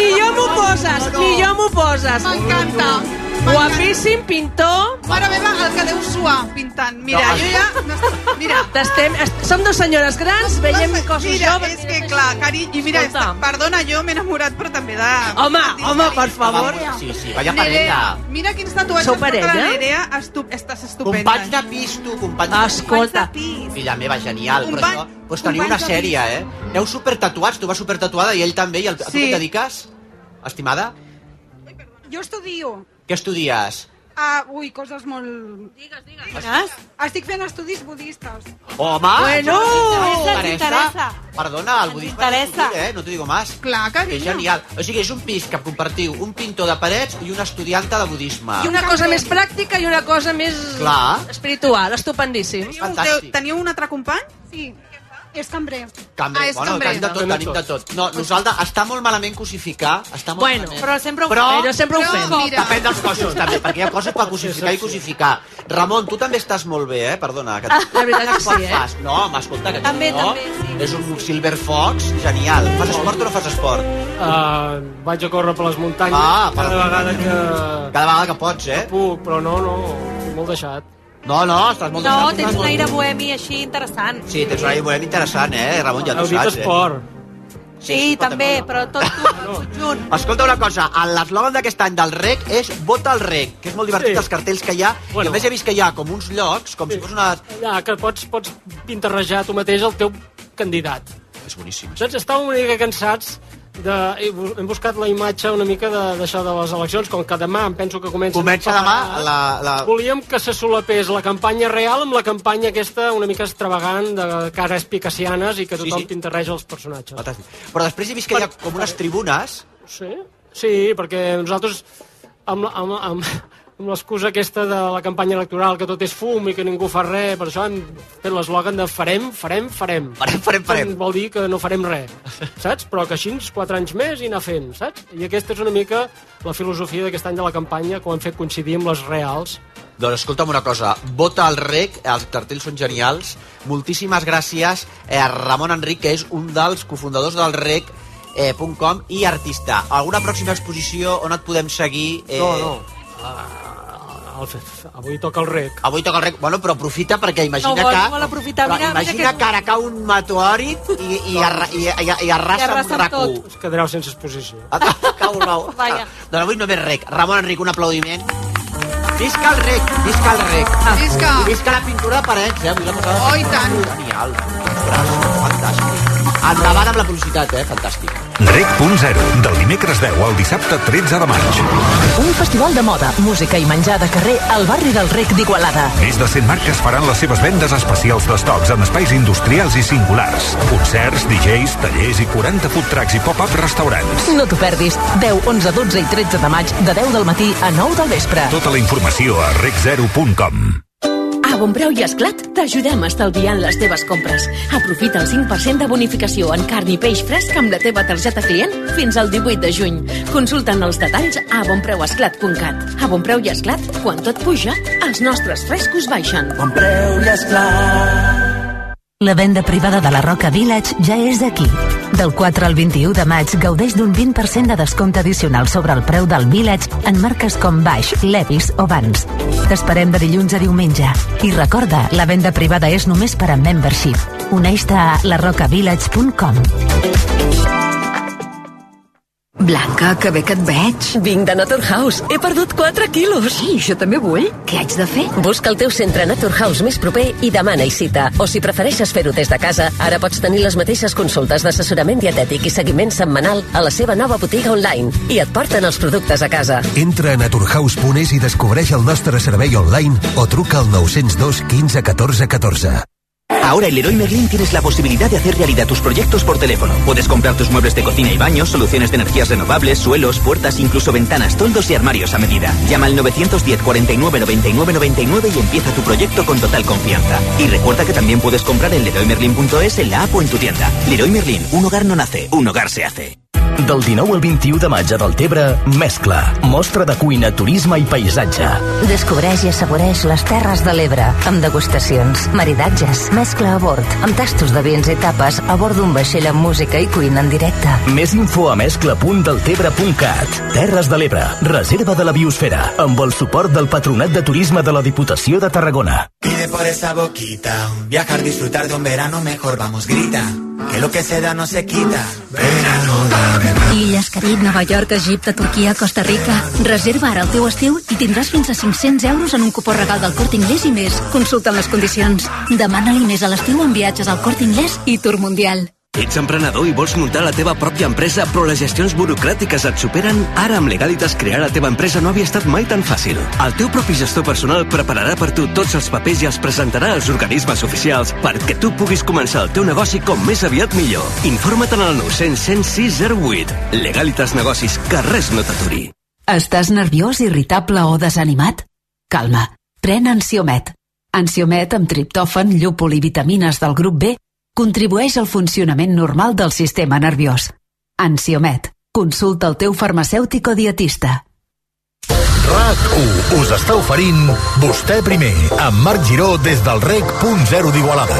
Speaker 12: ni jo m'ho poses.
Speaker 13: M'encanta.
Speaker 12: Guapíssim, pintor.
Speaker 13: Mare meva, el que deu suar pintant. Mira, jo ja... Mira.
Speaker 12: Som dues senyores grans, veiem coses joves.
Speaker 13: És que clar, carinyo, i mira, perdona, jo m'he enamorat, però també de...
Speaker 12: Home, per favor.
Speaker 11: Sí, vaya parella.
Speaker 13: Mira quins tatuatges porta la Nerea, estàs estupenda.
Speaker 11: Companys de pis, tu, companys de pis.
Speaker 12: Escolta.
Speaker 11: Filla meva, genial. Pues teniu una sèrie, Aneu supertatuats, tu vas supertatuada i ell també. A tu què et dediques, estimada?
Speaker 21: Jo estudio.
Speaker 11: Què estudies?
Speaker 21: Coses molt...
Speaker 12: Digues.
Speaker 21: Estic fent estudis budistes.
Speaker 11: Home!
Speaker 12: Bueno!
Speaker 11: T'interessa. Perdona, el budisme és futur, no t'ho digo más.
Speaker 13: Clar, carinyo.
Speaker 11: És genial. O sigui, és un pis que compartiu un pintor de parets i una estudianta de budisme.
Speaker 12: I una cosa més pràctica i una cosa més espiritual. Estupendíssim.
Speaker 13: Teniu un altre company?
Speaker 21: Sí. És cambrer.
Speaker 11: Bueno, tenim de tot. No, nosaltres està molt malament cosificar.
Speaker 12: Però sempre ho fem.
Speaker 11: Depèn dels cossos, també, perquè hi ha coses per cosificar i cosificar. Ramon, tu també estàs molt bé, perdona.
Speaker 12: La veritat que sí,
Speaker 11: No, m'escolta, que
Speaker 12: també,
Speaker 11: sí. És un Silver Fox, genial. Fas esport o no fas esport?
Speaker 15: Vaig a córrer per les muntanyes cada
Speaker 11: vegada que pots,
Speaker 15: Puc, però no, molt deixat.
Speaker 11: No, estàs molt...
Speaker 12: No, tens un aire bohemi així interessant.
Speaker 11: Sí, tens un aire bohemi interessant, Ramon, ja t'ho saps.
Speaker 15: Heu dit esport.
Speaker 12: Sí, també, però tot junt.
Speaker 11: Escolta una cosa, l'eslògan d'aquest any del REC és Vota al REC, que és molt divertit els cartells que hi ha, i a més he vist que hi ha com uns llocs, com si fos una...
Speaker 15: Que pots pintarrejar tu mateix el teu candidat.
Speaker 11: És boníssim.
Speaker 15: Saps? Estàvem una mica cansats hem buscat la imatge una mica d'això de les eleccions, com que demà em penso que comença
Speaker 11: demà
Speaker 15: volíem que se solapés la campanya real amb la campanya aquesta una mica extravagant de cares picassianes i que tothom pintarreja els personatges.
Speaker 11: Però després he vist que hi ha com unes tribunes.
Speaker 15: Sí, perquè nosaltres amb l'excusa aquesta de la campanya electoral, que tot és fum i que ningú fa res, per això hem fet l'eslògan de farem. Vol dir que no farem res, saps? Però que així 4 anys més i anar fent, saps? I aquesta és una mica la filosofia d'aquest any de la campanya, que ho hem fet coincidir amb les reals.
Speaker 11: Doncs escolta'm una cosa, Vota al REC, els cartells són genials. Moltíssimes gràcies a Ramon Enric, que és un dels cofundadors del rec.com i artista. Alguna pròxima exposició on et podem seguir?
Speaker 15: No. Avui toca el rec.
Speaker 11: Avui toca el rec. Bueno, però aprofita perquè imagina que ara cau un meteorit i arrasa un RAC1.
Speaker 15: Es quedareu sense exposició.
Speaker 11: Cau un nou. Doncs avui només rec. Ramon Enric, un aplaudiment. Visca el rec, visca el rec.
Speaker 13: Visca.
Speaker 11: I visca la pintura de parets, Avui la posada...
Speaker 13: Oh, i tant.
Speaker 11: Genial. Fantàstic. Endavant amb la publicitat, fantàstic.
Speaker 16: Rec.0, del dimecres 10 al dissabte 13 de maig.
Speaker 3: Un festival de moda, música i menjar de carrer al barri del Rec d'Igualada.
Speaker 16: Més de 100 marques faran les seves vendes especials d'estocs en espais industrials i singulars. Concerts, DJs, tallers i 40 food trucks i pop-up restaurants.
Speaker 3: No t'ho perdis. 10, 11, 12 i 13 de maig, de 10 del matí a 9 del vespre.
Speaker 16: Tota la informació a rec0.com.
Speaker 22: A Bonpreu i Esclat t'ajudem estalviant les teves compres. Aprofita el 5% de bonificació en carn i peix fresc amb la teva targeta client fins al 18 de juny. Consulta'n els detalls a bonpreuesclat.cat. A Bonpreu i Esclat, quan tot puja, els nostres frescos baixen.
Speaker 23: Bonpreu i Esclat.
Speaker 24: La venda privada de la Roca Village ja és aquí. Del 4 al 21 de maig gaudeix d'un 20% de descompte addicional sobre el preu del Village en marques com Baix, Levi's o Vans. T'esperem de dilluns a diumenge. I recorda, la venda privada és només per a membership. Uneix-te a larocavillage.com.
Speaker 22: Blanca, que bé que et veig. Vinc de Naturhaus. He perdut 4 quilos. Sí, jo també vull. Què haig de fer? Busca el teu centre Naturhaus més proper i demana-hi cita. O si prefereixes fer-ho des de casa, ara pots tenir les mateixes consultes d'assessorament dietètic i seguiment setmanal a la seva nova botiga online. I et porten els productes a casa.
Speaker 25: Entra a naturhaus.es i descobreix el nostre servei online o truca al 902 15 14 14.
Speaker 26: Ahora en Leroy Merlin tienes la posibilidad de hacer realidad tus proyectos por teléfono. Puedes comprar tus muebles de cocina y baños, soluciones de energías renovables, suelos, puertas, incluso ventanas, toldos y armarios a medida. Llama al 910 49 99 99 y empieza tu proyecto con total confianza. Y recuerda que también puedes comprar en leroymerlin.es, en la app o en tu tienda. Leroy Merlin, un hogar no nace, un hogar se hace.
Speaker 16: Del 19 al 21 de maig a Deltebre, Mescla, mostra de cuina, turisme i paisatge.
Speaker 24: Descobreix i assaboreix les terres de l'Ebre, amb degustacions, maridatges, mescla a bord, amb tastos de vins i tapes a bord d'un vaixell amb música i cuina en directe.
Speaker 16: Més info a mescla.deltebre.cat. Terres de l'Ebre, reserva de la biosfera, amb el suport del Patronat de Turisme de la Diputació de Tarragona.
Speaker 23: Pide por esa boquita, viajar, disfrutar de un verano mejor, vamos, grita, que lo que se da no se quita. Verano, dame más.
Speaker 22: Illes, Carib, Nova York, Egipte, Turquia, Costa Rica. Reserva ara el teu estiu i tindràs fins a 500 euros en un cupó regal del Corte Inglés i més. Consulta les condicions. Demana-li més a l'estiu amb viatges al Corte Inglés i Tour Mundial.
Speaker 27: Ets emprenedor i vols muntar la teva pròpia empresa, però les gestions burocràtiques et superen? Ara amb Legalitas crear la teva empresa no havia estat mai tan fàcil. El teu propi gestor personal prepararà per tu tots els papers i els presentarà als organismes oficials perquè tu puguis començar el teu negoci com més aviat millor. Informa't en el 900 106 08. Legalitas Negocis, que res no t'aturi.
Speaker 22: Estàs nerviós, irritable o desanimat? Calma, pren Ansiomet. Ansiomet amb triptòfan, llúpol i vitamines del grup B contribueix al funcionament normal del sistema nerviós. Ansiomet. Consulta el teu farmacèutic o dietista.
Speaker 16: RAC1 us està oferint Vostè primer, amb Marc Giró des del Rec.0 d'Igualada.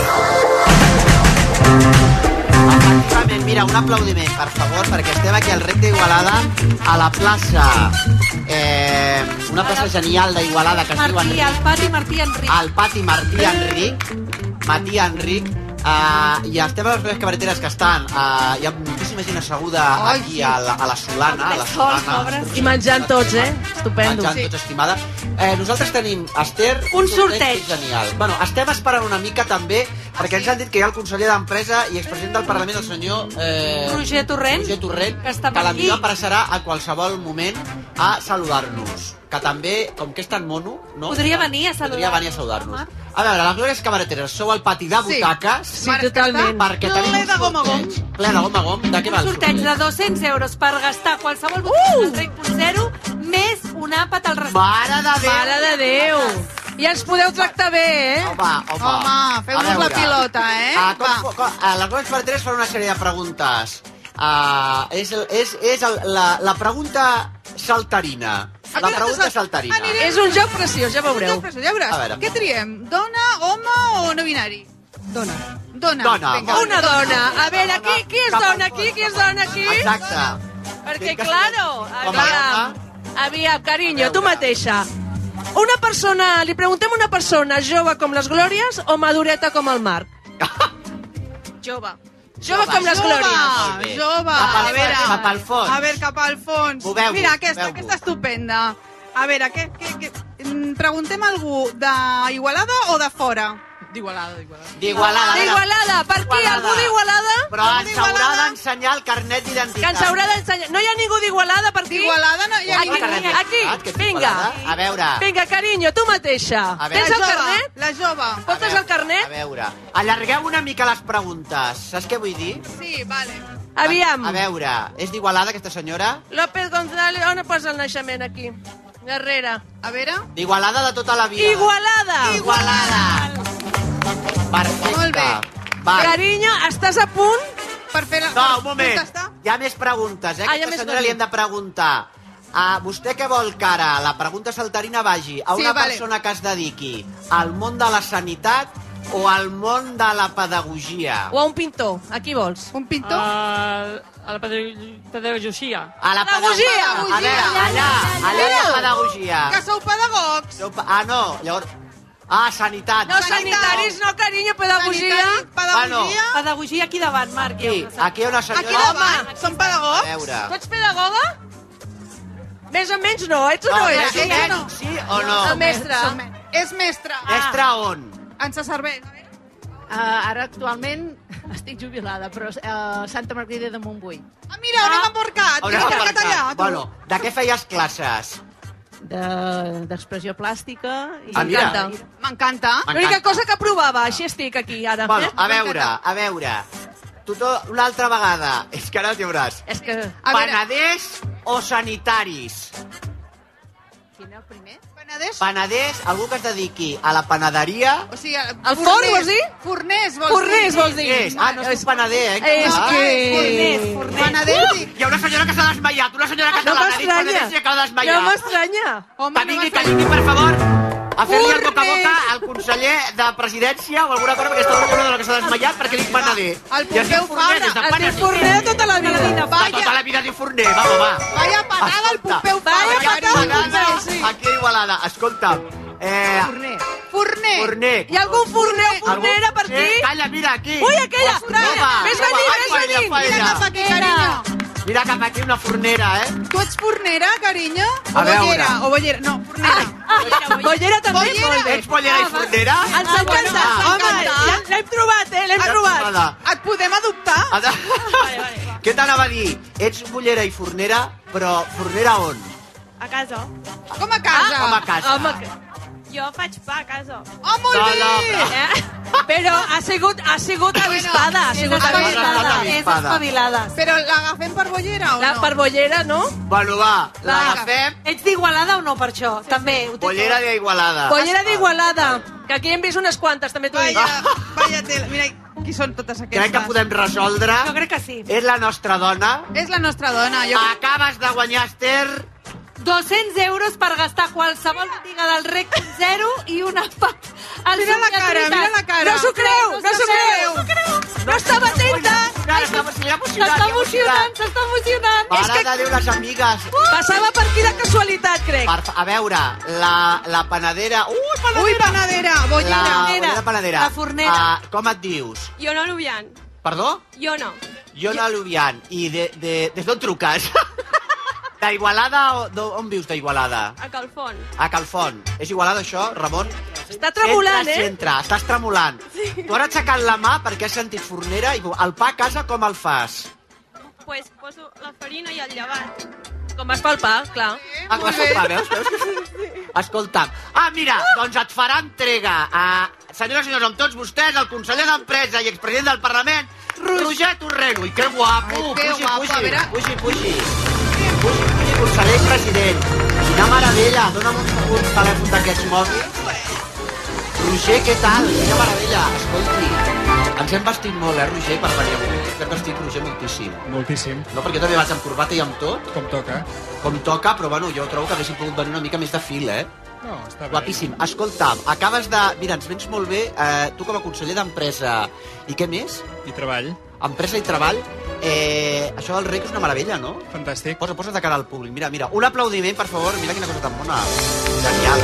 Speaker 11: Efectivament, mira, un aplaudiment, per favor, perquè estem aquí al Rec d'Igualada, a la plaça, una plaça genial d'Igualada que es diu Enric.
Speaker 12: Al pati Martí Enric.
Speaker 11: Al pati Martí Enric. Matí Enric. I estem a les dues carreteres que estan, hi ha moltíssima gent asseguda aquí a la Solana,
Speaker 12: i menjant tots, estupendo.
Speaker 11: Menjant tots, estimada. Nosaltres tenim, Esther,
Speaker 12: un sorteig
Speaker 11: genial. Bueno, estem esperant una mica també, perquè ens han dit que hi ha el conseller d'Empresa i expresident del Parlament, el senyor
Speaker 12: Roger Torrent,
Speaker 11: que l'envia apareixerà a qualsevol moment a saludar-nos. Que també, com que és tan mono, no?
Speaker 12: Podria venir a saludar-nos.
Speaker 11: A veure, les glòries camareteres, sou al pati de butaques.
Speaker 12: Sí, totalment.
Speaker 11: Perquè tenim
Speaker 12: ple de gom a gom.
Speaker 11: Ple de gom a gom. De què va el
Speaker 12: sorteig? De 200 euros per gastar qualsevol botiga del Rec.0 més un àpat al restaurant.
Speaker 11: Mare de Déu!
Speaker 13: I ens podeu tractar bé,
Speaker 11: Home,
Speaker 13: feu-nos la pilota,
Speaker 11: Les glòries camareteres fan una sèrie de preguntes. És la pregunta saltarina. La pregunta saltarina.
Speaker 13: És un joc preciós, ja veureu. Ja
Speaker 11: veuràs.
Speaker 13: Què triem? Dona, home o no binari? Dona.
Speaker 12: Una dona. A veure, qui és dona aquí?
Speaker 11: Exacte.
Speaker 12: Perquè, claro, aviam, carinyo, tu mateixa. Una persona, li preguntem una persona jove com les Glòries o madureta com el Marc?
Speaker 13: Jove.
Speaker 12: Jove com les Glòries.
Speaker 13: Jove.
Speaker 11: Cap al fons.
Speaker 13: A veure, cap al fons.
Speaker 11: Moveu-vos,
Speaker 13: Mira, aquesta estupenda. A veure, preguntem a algú d'Igualada o de fora?
Speaker 11: D'Igualada.
Speaker 12: D'Igualada. Per qui? Algú d'Igualada?
Speaker 11: Però ens haurà d'ensenyar el carnet d'identitat.
Speaker 12: Que ens haurà d'ensenyar. No hi ha ningú d'Igualada per aquí?
Speaker 13: D'Igualada no hi ha ningú.
Speaker 12: Aquí, vinga.
Speaker 11: A veure.
Speaker 12: Vinga, carinyo, tu mateixa. Tens el carnet?
Speaker 13: La jove.
Speaker 12: Portes el carnet?
Speaker 11: A veure, allargueu una mica les preguntes. Saps què vull dir?
Speaker 13: Sí, vale.
Speaker 12: Aviam.
Speaker 11: A veure, és d'Igualada aquesta senyora?
Speaker 12: López González, on posa el naixement aquí? Darrere.
Speaker 13: A veure.
Speaker 11: D'Igualada de tota la vida.
Speaker 12: Igualada.
Speaker 11: Perfecte.
Speaker 13: Molt bé.
Speaker 12: Carinyo, estàs a punt?
Speaker 13: Per fer la...
Speaker 11: No, un moment. Hi ha més preguntes, eh? Aquesta senyora li hem de preguntar. Vostè què vol que ara la pregunta saltarina vagi a una persona que es dediqui al món de la sanitat o al món de la pedagogia?
Speaker 12: O a un pintor. A qui vols?
Speaker 13: Un pintor?
Speaker 1: A la pedagogia.
Speaker 11: A la pedagogia. A veure, allà la pedagogia.
Speaker 13: Que sou pedagogs.
Speaker 11: No, llavors... sanitat.
Speaker 12: No, sanitaris no, carinyo, pedagogia.
Speaker 13: Pedagogia.
Speaker 12: Pedagogia aquí davant, Marc.
Speaker 11: Aquí una senyora...
Speaker 13: Aquí davant. Són pedagogs?
Speaker 11: A veure.
Speaker 12: Tu ets pedagoga? Més o menys no, ets o no ets?
Speaker 11: Més o menys, sí o no?
Speaker 12: El mestre.
Speaker 13: És mestre.
Speaker 11: Mestre on?
Speaker 13: Ens serveix.
Speaker 5: Ara actualment estic jubilada, però Santa Margarida de Montbui.
Speaker 13: Mira, on hem embarcat.
Speaker 11: Bueno, de què feies classes?
Speaker 5: D'expressió plàstica.
Speaker 13: M'encanta.
Speaker 12: L'única cosa que provava, així estic aquí ara.
Speaker 11: Bueno, a veure. Una altra vegada. És que ara t'hi veuràs. Panaders o sanitaris?
Speaker 13: Quin és el primer?
Speaker 11: Panaders, algú que es dediqui a la panaderia...
Speaker 13: O sigui,
Speaker 12: el forn, vols dir?
Speaker 13: Forners,
Speaker 12: vols dir.
Speaker 11: No és un panader, eh?
Speaker 12: És que...
Speaker 13: Forners. Panader.
Speaker 11: Hi ha una senyora que s'ha desmaiat, una senyora que s'ha desmaiat, s'ha desmaiat.
Speaker 12: No m'estranya.
Speaker 11: Que vingui, per favor, a fer-li el boca a boca al conseller de presidència o alguna cosa, perquè està una de la que s'ha desmaiat perquè dic panader.
Speaker 13: El Pompeu Fabra.
Speaker 12: El diu forner de tota la vida.
Speaker 11: De tota la vida diu forner, va.
Speaker 13: Vaya patada el Pompeu Fabra.
Speaker 11: Aquí a Igualada. Escolta'm. Forner.
Speaker 12: Hi ha algun forner o fornera per aquí?
Speaker 11: Calla, mira, aquí.
Speaker 12: Ui, aquella. Ves venint.
Speaker 13: Mira cap aquí, carinyo.
Speaker 11: Mira cap aquí una fornera, eh?
Speaker 13: Tu ets fornera, carinyo?
Speaker 11: A veure.
Speaker 13: O bollera? No, fornera.
Speaker 12: Bollera també, molt bé.
Speaker 11: Ets bollera i fornera?
Speaker 12: Ens encanta. Home, l'hem trobat, l'hem trobat.
Speaker 13: Et podem adoptar?
Speaker 11: Què t'anava a dir? Ets bollera i fornera, però fornera on?
Speaker 1: A casa.
Speaker 13: Com a casa?
Speaker 11: Com a casa.
Speaker 1: Jo faig pa a casa.
Speaker 13: Oh, molt bé!
Speaker 12: Però ha sigut avispada. És espavilada.
Speaker 13: Però l'agafem per bollera o no?
Speaker 12: Per bollera, no?
Speaker 11: Bueno, va, l'agafem.
Speaker 12: Ets d'Igualada o no, per això? També.
Speaker 11: Bollera d'Igualada.
Speaker 12: Bollera d'Igualada. Que aquí hem vist unes quantes, també t'ho dic.
Speaker 13: Vaya tela. Mira, qui són totes aquestes?
Speaker 11: Crec que podem resoldre.
Speaker 12: Jo crec que sí.
Speaker 11: És la nostra dona.
Speaker 13: És la nostra dona.
Speaker 11: Acabes de guanyar, Esther...
Speaker 17: 200 euros per gastar qualsevol botiga del REC 0 i una part.
Speaker 13: Mira la cara.
Speaker 12: No s'ho creu. No estava atenta.
Speaker 17: S'està emocionant.
Speaker 11: Mare de Déu, les amigues.
Speaker 12: Passava per aquí de casualitat, crec.
Speaker 11: A veure, la panadera...
Speaker 13: Ui, panadera.
Speaker 11: La panadera.
Speaker 17: La fornera.
Speaker 11: Com et dius?
Speaker 1: Iona Lubian.
Speaker 11: Perdó?
Speaker 1: Iona.
Speaker 11: Iona Lubian. I des d'on truques? D'Igualada o on vius d'Igualada?
Speaker 1: A Calfont.
Speaker 11: A Calfont. És Igualada això, Ramon?
Speaker 12: Està tremolant,
Speaker 11: Estàs tremolant. Tu ara aixecant la mà perquè has sentit fornera i el pa a casa com el fas?
Speaker 1: Pues poso la farina i el llevat.
Speaker 12: Com es fa el pa, clar.
Speaker 11: Com es fa el pa, veus? Escolta'm. Mira, doncs et farà entrega a... Senyores i senyors, amb tots vostès, el conseller d'Empresa i expresident del Parlament, Roger Torrero. I que guapo! Pugi. Conseller i president. Quina meravella. Dóna'm un telèfon d'aquests mòbils. Roger, què tal? Quina meravella. Escolti, ens hem vestit molt, Roger, per venir avui. Ens hem vestit, Roger, moltíssim.
Speaker 20: Moltíssim.
Speaker 11: No, perquè també vas amb corbata i amb tot.
Speaker 20: Com toca.
Speaker 11: Com toca, però bueno, jo trobo que haguéssim pogut venir una mica més de fil, eh?
Speaker 20: No, està bé.
Speaker 11: Guapíssim. Escolta'm, acabes de... Mira, ens vens molt bé, tu com a conseller d'Empresa. I què més?
Speaker 20: I Treball.
Speaker 11: Empresa i Treball. Això del rec és una meravella, no?
Speaker 20: Fantàstic.
Speaker 11: Posa't de cara al públic. Mira, un aplaudiment, per favor. Mira quina cosa tan bona. Genial,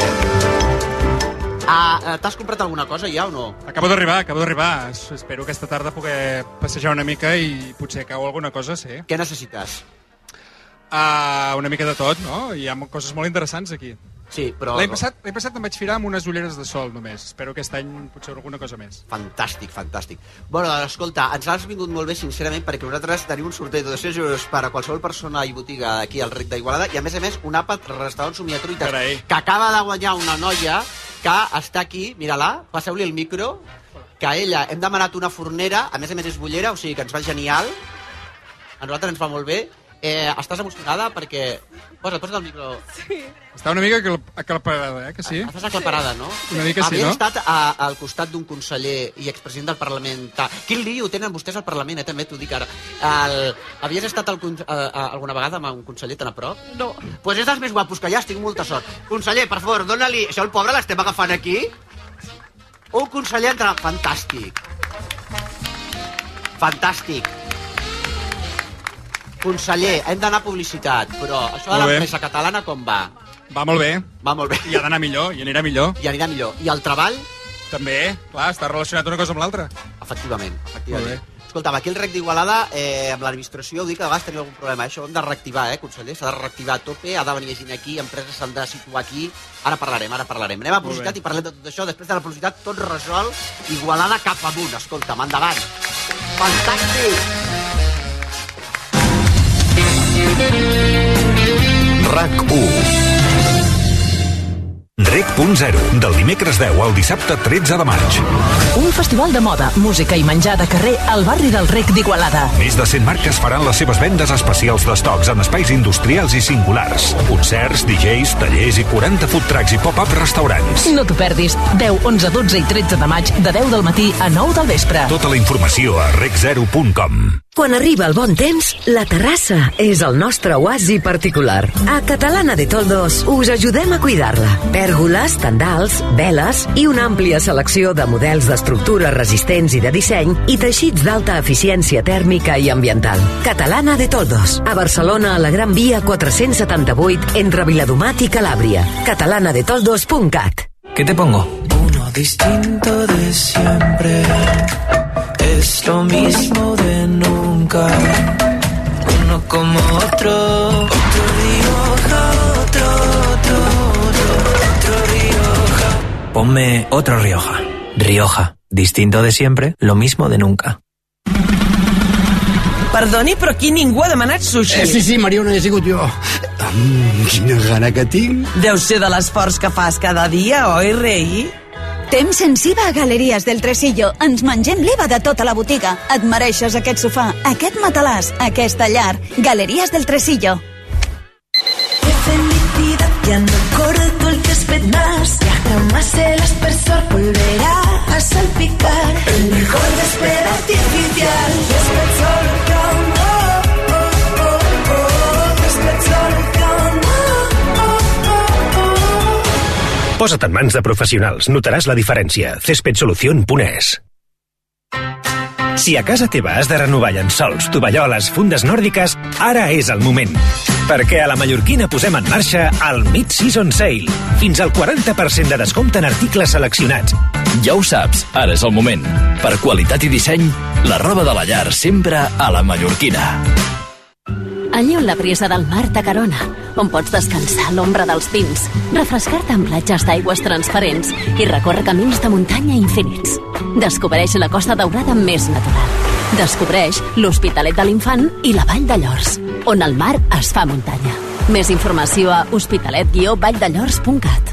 Speaker 11: T'has comprat alguna cosa ja o no?
Speaker 20: Acabo d'arribar. Espero aquesta tarda poder passejar una mica i potser cau alguna cosa, sí.
Speaker 11: Què necessites?
Speaker 20: Una mica de tot, no? Hi ha coses molt interessants aquí.
Speaker 11: Sí, però...
Speaker 20: L'any passat em vaig firar amb unes ulleres de sol, només. Espero aquest any potser alguna cosa més.
Speaker 11: Fantàstic. Bueno, escolta, ens has vingut molt bé, sincerament, perquè nosaltres tenim un sorteig de 200 euros per a qualsevol persona i botiga aquí al Rec d'Igualada i, a més, un àpat restaurant Somiatruites, que acaba de guanyar una noia que està aquí, mira-la, passeu-li el micro, que a ella hem demanat una fornera, a més és bullera, o sigui que ens va genial, a nosaltres ens va molt bé. Estàs emocionada perquè... Posa't el micro.
Speaker 20: Sí. Està una mica aclaparada, que sí?
Speaker 11: Estàs aclaparada, no?
Speaker 20: Una mica sí, no?
Speaker 11: Havia estat al costat d'un conseller i expresident del Parlament. Quin lío tenen vostès al Parlament, també t'ho dic ara. Havies estat alguna vegada amb un conseller tan a prop?
Speaker 1: No.
Speaker 11: Pues és dels més guapos que hi ha, tinc molta sort. Conseller, per favor, dóna-li... Això el pobre l'estem agafant aquí? Un conseller entre... Fantàstic. Conseller, hem d'anar a publicitat, però això de l'empresa catalana com va?
Speaker 20: Va molt bé.
Speaker 11: I
Speaker 20: ha d'anar millor, i anirà millor.
Speaker 11: I el treball?
Speaker 20: També, clar, està relacionat una cosa amb l'altra.
Speaker 11: Efectivament. Escolta, aquí el Rec d'Igualada, amb l'administració, ho dic, a vegades teniu algun problema. Això ho hem de reactivar, conseller, s'ha de reactivar a tope, ha de venir gent aquí, empreses s'han de situar aquí. Ara parlarem. Anem a publicitat i parlem de tot això. Després de la publicitat, tot resol. Igualada cap amunt, escolta'm, endavant. Fantàstic!
Speaker 16: RAC1 REC.0, del dimecres 10 al dissabte 13 de maig.
Speaker 3: Un festival de moda, música i menjar de carrer al barri del Rec d'Igualada.
Speaker 16: Més de 100 marques faran les seves vendes especials d'estocs en espais industrials i singulars. Concerts, DJs, tallers i 40 food trucks i pop-up restaurants.
Speaker 3: No t'ho perdis. 10, 11, 12 i 13 de maig, de 10 del matí a 9 del vespre.
Speaker 16: Tota la informació a rec0.com.
Speaker 22: Quan arriba el bon temps, la terrassa és el nostre oasi particular. A Catalana de Toldos us ajudem a cuidar-la. Pèrgoles, tendals, veles i una àmplia selecció de models d'estructures resistents i de disseny i teixits d'alta eficiència tèrmica i ambiental. Catalana de Toldos, a Barcelona, a la Gran Via 478, entre Viladomat i Calàbria. catalanadetoldos.cat.
Speaker 2: ¿Qué te pongo? Uno distinto de siempre. Es lo mismo de nunca. Uno como otro. Otro Rioja, otro Rioja. Ponme otro Rioja. Rioja. Distinto de siempre, lo mismo de nunca.
Speaker 4: Perdoni, però aquí ningú ha demanat sushi.
Speaker 6: Sí, Mariona, he sigut jo. Quina gana que tinc.
Speaker 4: Deu ser de l'esforç que fas cada dia, oi, rei?
Speaker 7: Temps sensiva a Galeries del Tresillo. Ens mengem l'IVA de tota la botiga. Et mereixes aquest sofà, aquest matalàs, aquesta llar. Galeries del Tresillo.
Speaker 8: ¡Qué felicidad! Ya no corre todo el césped más. Ya jamás el aspersor volverá a salpicar. El mejor césped artificial. Césped Solución. Césped Solución.
Speaker 27: Posa't en mans de professionals, notaràs la diferència. Cespedsolucion.es. Si a casa teva has de renovar llençols, tovalloles, fundes nòrdiques, ara és el moment. Perquè a la Mallorquina posem en marxa el Mid-Season Sale. Fins al 40% de descompte en articles seleccionats.
Speaker 9: Ja ho saps, ara és el moment. Per qualitat i disseny, la roba de la llar sempre a la Mallorquina.
Speaker 24: Allí on la brisa del mar t'acarona, on pots descansar a l'ombra dels pins, refrescar-te en platges d'aigües transparents i recórrer camins de muntanya infinits. Descobreix la Costa Daurada més natural. Descobreix l'Hospitalet de l'Infant i la Vall de Llors, on el mar es fa muntanya. Més informació a hospitalet-valldellors.cat.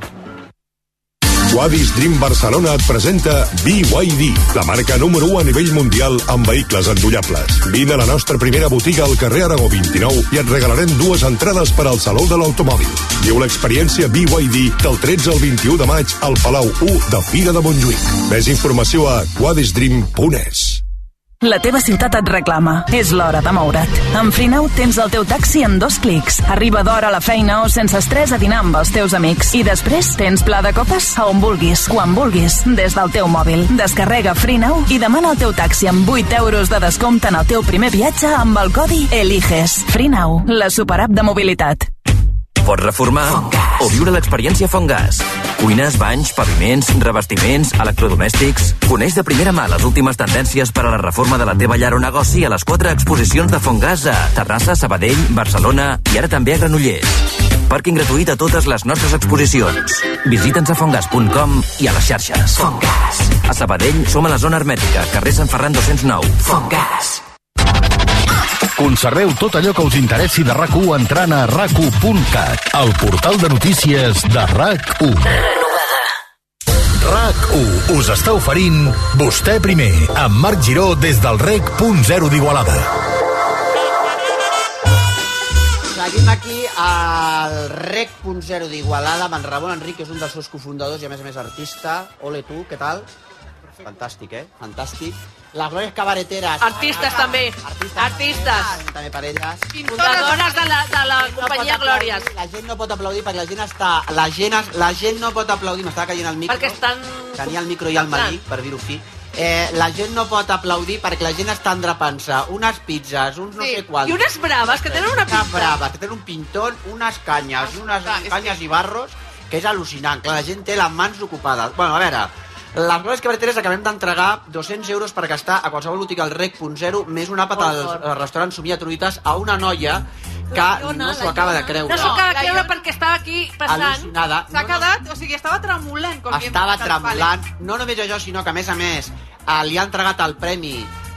Speaker 10: Wadis Dream Barcelona et presenta BYD, la marca número 1 a nivell mundial en vehicles endollables. Vine a la nostra primera botiga al carrer Aragó 29 i et regalarem 2 entrades per al Saló de l'Automòbil. Viu l'experiència BYD del 13 al 21 de maig al Palau 1 de Fira de Montjuïc. Més informació a wadisdream.es.
Speaker 14: La teva ciutat et reclama. És l'hora de moure't. Amb Freenow tens el teu taxi en 2 clics. Arriba d'hora a la feina o sense estrès a dinar amb els teus amics. I després tens pla de copes a on vulguis, quan vulguis, des del teu mòbil. Descarrega Freenow i demana el teu taxi amb 8 euros de descompte en el teu primer viatge amb el codi ELIGES. Freenow, la superapp de mobilitat.
Speaker 2: Pots reformar o viure l'experiència Fontgas. Cuines, banys, paviments, revestiments, electrodomèstics... Coneix de primera mà les últimes tendències per a la reforma de la teva llar o negoci a les 4 exposicions de Fontgas a Terrassa, Sabadell, Barcelona i ara també a Granollers. Pàrquing gratuït a totes les nostres exposicions. Visita'ns a fongas.com i a les xarxes. Fontgas. A Sabadell som a la zona hermètica, carrer Sant Ferran 209. Fontgas.
Speaker 15: Conserveu tot allò que us interessi de RAC1 entrant a rac1.cat, el portal de notícies de RAC1. RAC1 us està oferint Vostè Primer, amb Marc Giró des del REC.0 d'Igualada.
Speaker 11: Seguim aquí al REC.0 d'Igualada amb en Ramon Enric, que és un dels seus cofundadors i a més artista. Ole tu, què tal? Fantàstic, Fantàstic. Les glòries cabareteres.
Speaker 5: Artistes també. Artistes.
Speaker 11: També per elles.
Speaker 5: Fundadores de la companyia Glòries.
Speaker 11: La gent no pot aplaudir perquè la gent està... La gent no pot aplaudir. M'estava caient el micro.
Speaker 5: Perquè estan...
Speaker 11: Tenia el micro i el malic, per dir-ho fi. La gent no pot aplaudir perquè la gent està endrapant-se unes pizzas, uns no sé quants.
Speaker 5: I unes braves, que tenen una pinta.
Speaker 11: Unes braves, que tenen un pintón, unes canyes, canyes i barros, que és al·lucinant. Clar, la gent té les mans ocupades. Bueno, a veure... Les glòries cabareteres acabem d'entregar 200 euros per gastar a qualsevol botiga al REC.0 més un àpat al restaurant Somia Truites a una noia que no s'ho acaba de creure.
Speaker 5: No s'ho acaba de creure perquè estava aquí passant.
Speaker 11: Al·lucinada.
Speaker 13: S'ha quedat, o sigui, estava tremolant.
Speaker 11: Estava tremolant. No només això, sinó que a més li ha entregat el premi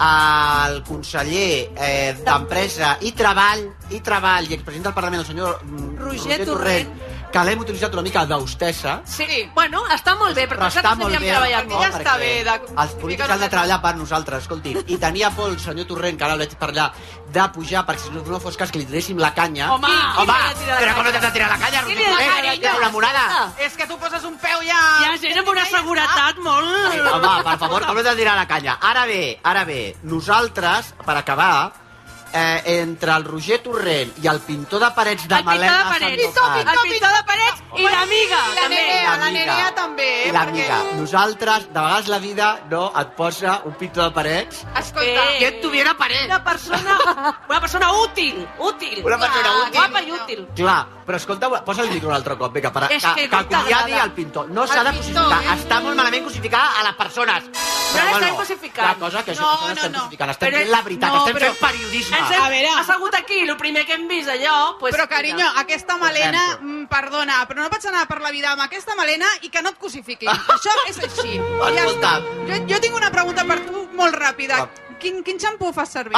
Speaker 11: al conseller d'Empresa i Treball i expresident del Parlament, el senyor Roger Torrent, que l'hem utilitzat una mica d'hostessa.
Speaker 5: Sí, bueno, està molt bé, perquè nosaltres havíem treballat molt.
Speaker 11: Ja està bé. Els polítics han de treballar per nosaltres, escolti. I tenia por el senyor Torrent, que ara el veig per allà, de pujar, perquè si no fos cas que li tiréssim la canya.
Speaker 5: Home,
Speaker 11: però com no t'has de tirar la canya, Roger Torrent? Ja una monada.
Speaker 13: És que tu poses un peu ja...
Speaker 5: Hi ha gent amb una seguretat molt...
Speaker 11: Home, per favor, com no t'has de tirar la canya? Ara bé, nosaltres, per acabar... entre el Roger Torrent i el pintor de parets de Malena Sandokan.
Speaker 5: El pintor de parets i l'amiga, també.
Speaker 13: La Nerea també.
Speaker 11: I l'amiga. Nosaltres, de vegades la vida no et posa un pintor de parets.
Speaker 13: Escolta,
Speaker 11: que et tuviera paret.
Speaker 5: Una persona útil.
Speaker 11: Una persona útil.
Speaker 5: Guapa i útil.
Speaker 11: Clar, però escolta, posa el micro un altre cop, vinga, que acomiadi el pintor. No s'ha de cosificar. Està molt malament cosificar a les persones.
Speaker 5: No l'estem cosificant.
Speaker 11: La cosa que no estem cosificant. Estem fent la veritat, estem fent periodisme.
Speaker 5: Ha segut aquí, el primer que hem vist allò...
Speaker 13: Però, carinyo, aquesta melena, perdona, però no pots anar per la vida amb aquesta melena i que no et cosifiquin. Això és així.
Speaker 11: Escolta.
Speaker 13: Jo tinc una pregunta per tu molt ràpida. Quin xampú fas servir?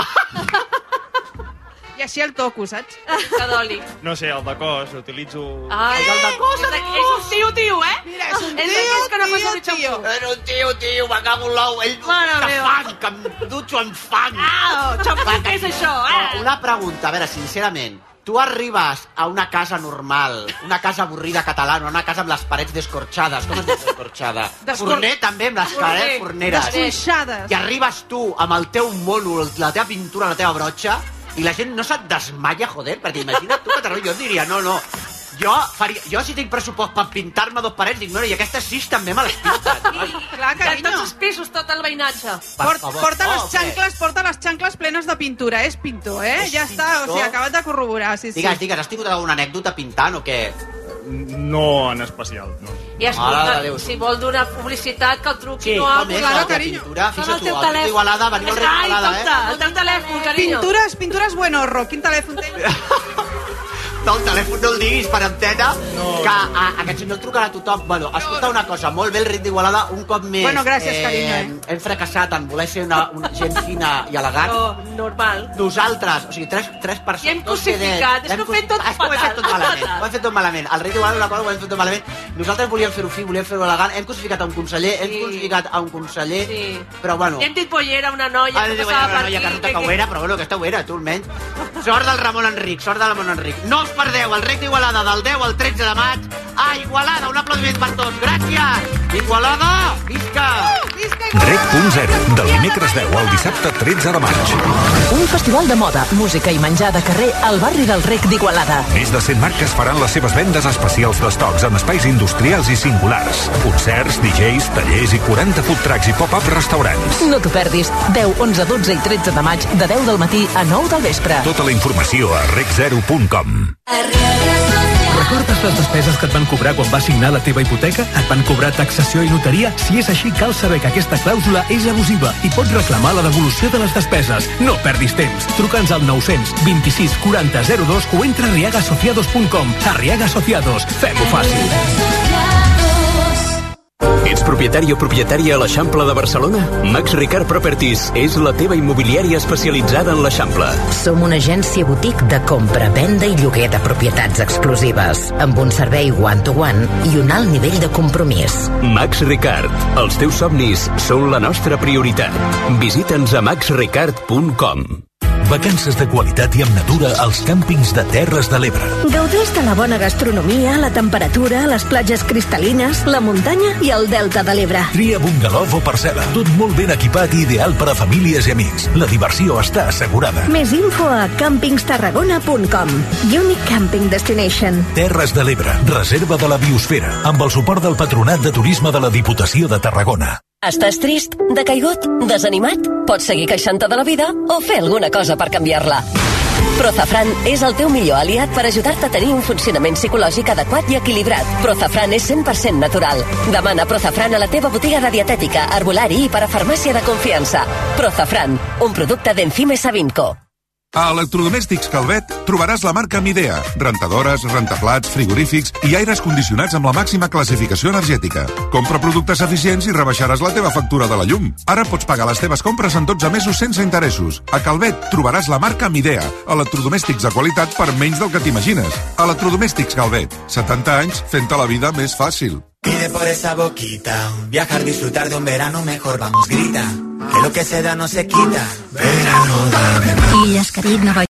Speaker 13: I així el toco, saps?
Speaker 5: Que d'oli.
Speaker 18: No sé, el de cos, utilitzo...
Speaker 5: Ai, el de cos, és un tio,
Speaker 13: Mira, és un
Speaker 5: tio.
Speaker 11: Era un tio, me cago en l'ou. Ell, que fang, que em dutxo en fang.
Speaker 5: Xampú, què és això?
Speaker 11: Una pregunta, a veure, sincerament. Tu arribes a una casa normal, una casa avorrida catalana, una casa amb les parets descorxades. Com es diu descorxada? Forner, també, amb les parets forneres.
Speaker 13: Descorxades.
Speaker 11: I arribes tu amb el teu mono, la teva pintura, la teva brotxa, i la gent no se't desmaia, joder, perquè imagina't tu que t'arriba, jo et diria, no. Jo si tinc pressupost per pintar-me 2 parets, dic, no, i aquestes 6 també me les pinten.
Speaker 13: Clar, carinyo.
Speaker 5: Tots els pisos, tot el veïnatge.
Speaker 13: Porta les xancles plenes de pintura, és pintor, ja està, o sigui, acabat de corroborar, sí.
Speaker 11: Digues, has tingut alguna anècdota pintant o què?
Speaker 18: No en especial, no.
Speaker 5: I escolta, si vol donar publicitat, que el truqui no
Speaker 11: com és la pintura? Fixa't tu, el teu Igualada, veniu al Rec Igualada,
Speaker 5: el teu telèfon, carinyo.
Speaker 13: Pintures Buenorro, quin telèfon tens?
Speaker 11: No, el telèfon no el diguis per antena, que a aquest senyor el trucarà a tothom. Bueno, escolta una cosa, molt bé el rit d'Igualada, un cop més...
Speaker 13: Bueno, gràcies, carinyo.
Speaker 11: Hem fracassat en voler ser una gent fina i elegant.
Speaker 5: No, normal.
Speaker 11: Nosaltres, o sigui, tres persones...
Speaker 5: I hem cosificat, és que ho hem fet tot fatal.
Speaker 11: Ho hem fet tot malament. El rit d'Igualada, una cosa, ho hem fet tot malament. Nosaltres volíem fer-ho fi, volíem fer-ho elegant. Hem cosificat a un conseller, però bueno...
Speaker 5: Hem dit pollera, una noia que passava per aquí...
Speaker 11: que resulta que ho era, però bueno, aquesta ho era, tu almenys. Sort del Ramon Enric. No us perdeu el Rec d'Igualada del 10 al 13 de maig a Igualada. Un aplaudiment per tots. Gràcies. Igualada, visca!
Speaker 16: REC.0, del dimecres 10 al dissabte 13 de maig.
Speaker 3: Un festival de moda, música i menjar de carrer al barri del Rec d'Igualada.
Speaker 16: Més de 100 marques faran les seves vendes especials d'estocs en espais industrials i singulars. Concerts, DJs, tallers i 40 food trucks i pop-up restaurants.
Speaker 3: No t'ho perdis. 10, 11, 12 i 13 de maig, de 10 del matí a 9 del vespre.
Speaker 16: Tota la informació a rec0.com.
Speaker 12: Recordes les despeses que et van cobrar quan vas signar la teva hipoteca? Et van cobrar taxació i notaria? Si és així, cal saber que aquesta clàusula és abusiva i pots reclamar la devolució de les despeses. No perdis temps. Truca'ns al 900 26 40 02 o entra a arriagasociados.com. Arriaga Asociados. Fem-ho fàcil.
Speaker 27: Ets propietari o propietària a l'Eixample de Barcelona? Max Ricard Properties és la teva immobiliària especialitzada en l'Eixample.
Speaker 22: Som una agència boutique de compra, venda i lloguer de propietats exclusives, amb un servei one-to-one i un alt nivell de compromís.
Speaker 27: Max Ricard, els teus somnis són la nostra prioritat. Visita'ns a maxricard.com.
Speaker 15: Vacances de qualitat i amb natura als càmpings de Terres de l'Ebre.
Speaker 17: Gaudeix de la bona gastronomia, la temperatura, les platges cristal·lines, la muntanya i el delta de l'Ebre.
Speaker 15: Tria bungalow o parcel·la. Tot molt ben equipat i ideal per a famílies i amics. La diversió està assegurada.
Speaker 17: Més info a campingstarragona.com. Unique Camping Destination.
Speaker 15: Terres de l'Ebre. Reserva de la biosfera. Amb el suport del Patronat de Turisme de la Diputació de Tarragona.
Speaker 22: Estàs trist, decaigut, desanimat? Pots seguir queixant-te de la vida o fer alguna cosa per canviar-la. Prozafran és el teu millor aliat per ajudar-te a tenir un funcionament psicològic adequat i equilibrat. Prozafran és 100% natural. Demana Prozafran a la teva botiga de dietètica, herbolari i parafarmàcia de confiança. Prozafran, un producte d'Enzime Savinco.
Speaker 16: A Electrodomèstics Calvet trobaràs la marca Midea, rentadores, rentaplats, frigorífics i aires condicionats amb la màxima classificació energètica. Compra productes eficients i rebaixaràs la teva factura de la llum. Ara pots pagar les teves compres en 12 mesos sense interessos. A Calvet trobaràs la marca Midea, electrodomèstics de qualitat per menys del que t'imagines. Electrodomèstics Calvet, 70 anys fent-te la vida més fàcil.
Speaker 19: Pide por esa boquita, viajar, disfrutar de un verano mejor, vamos, grita, que lo que se da no se quita. Verano, dame más.
Speaker 17: Illes Carib, Nova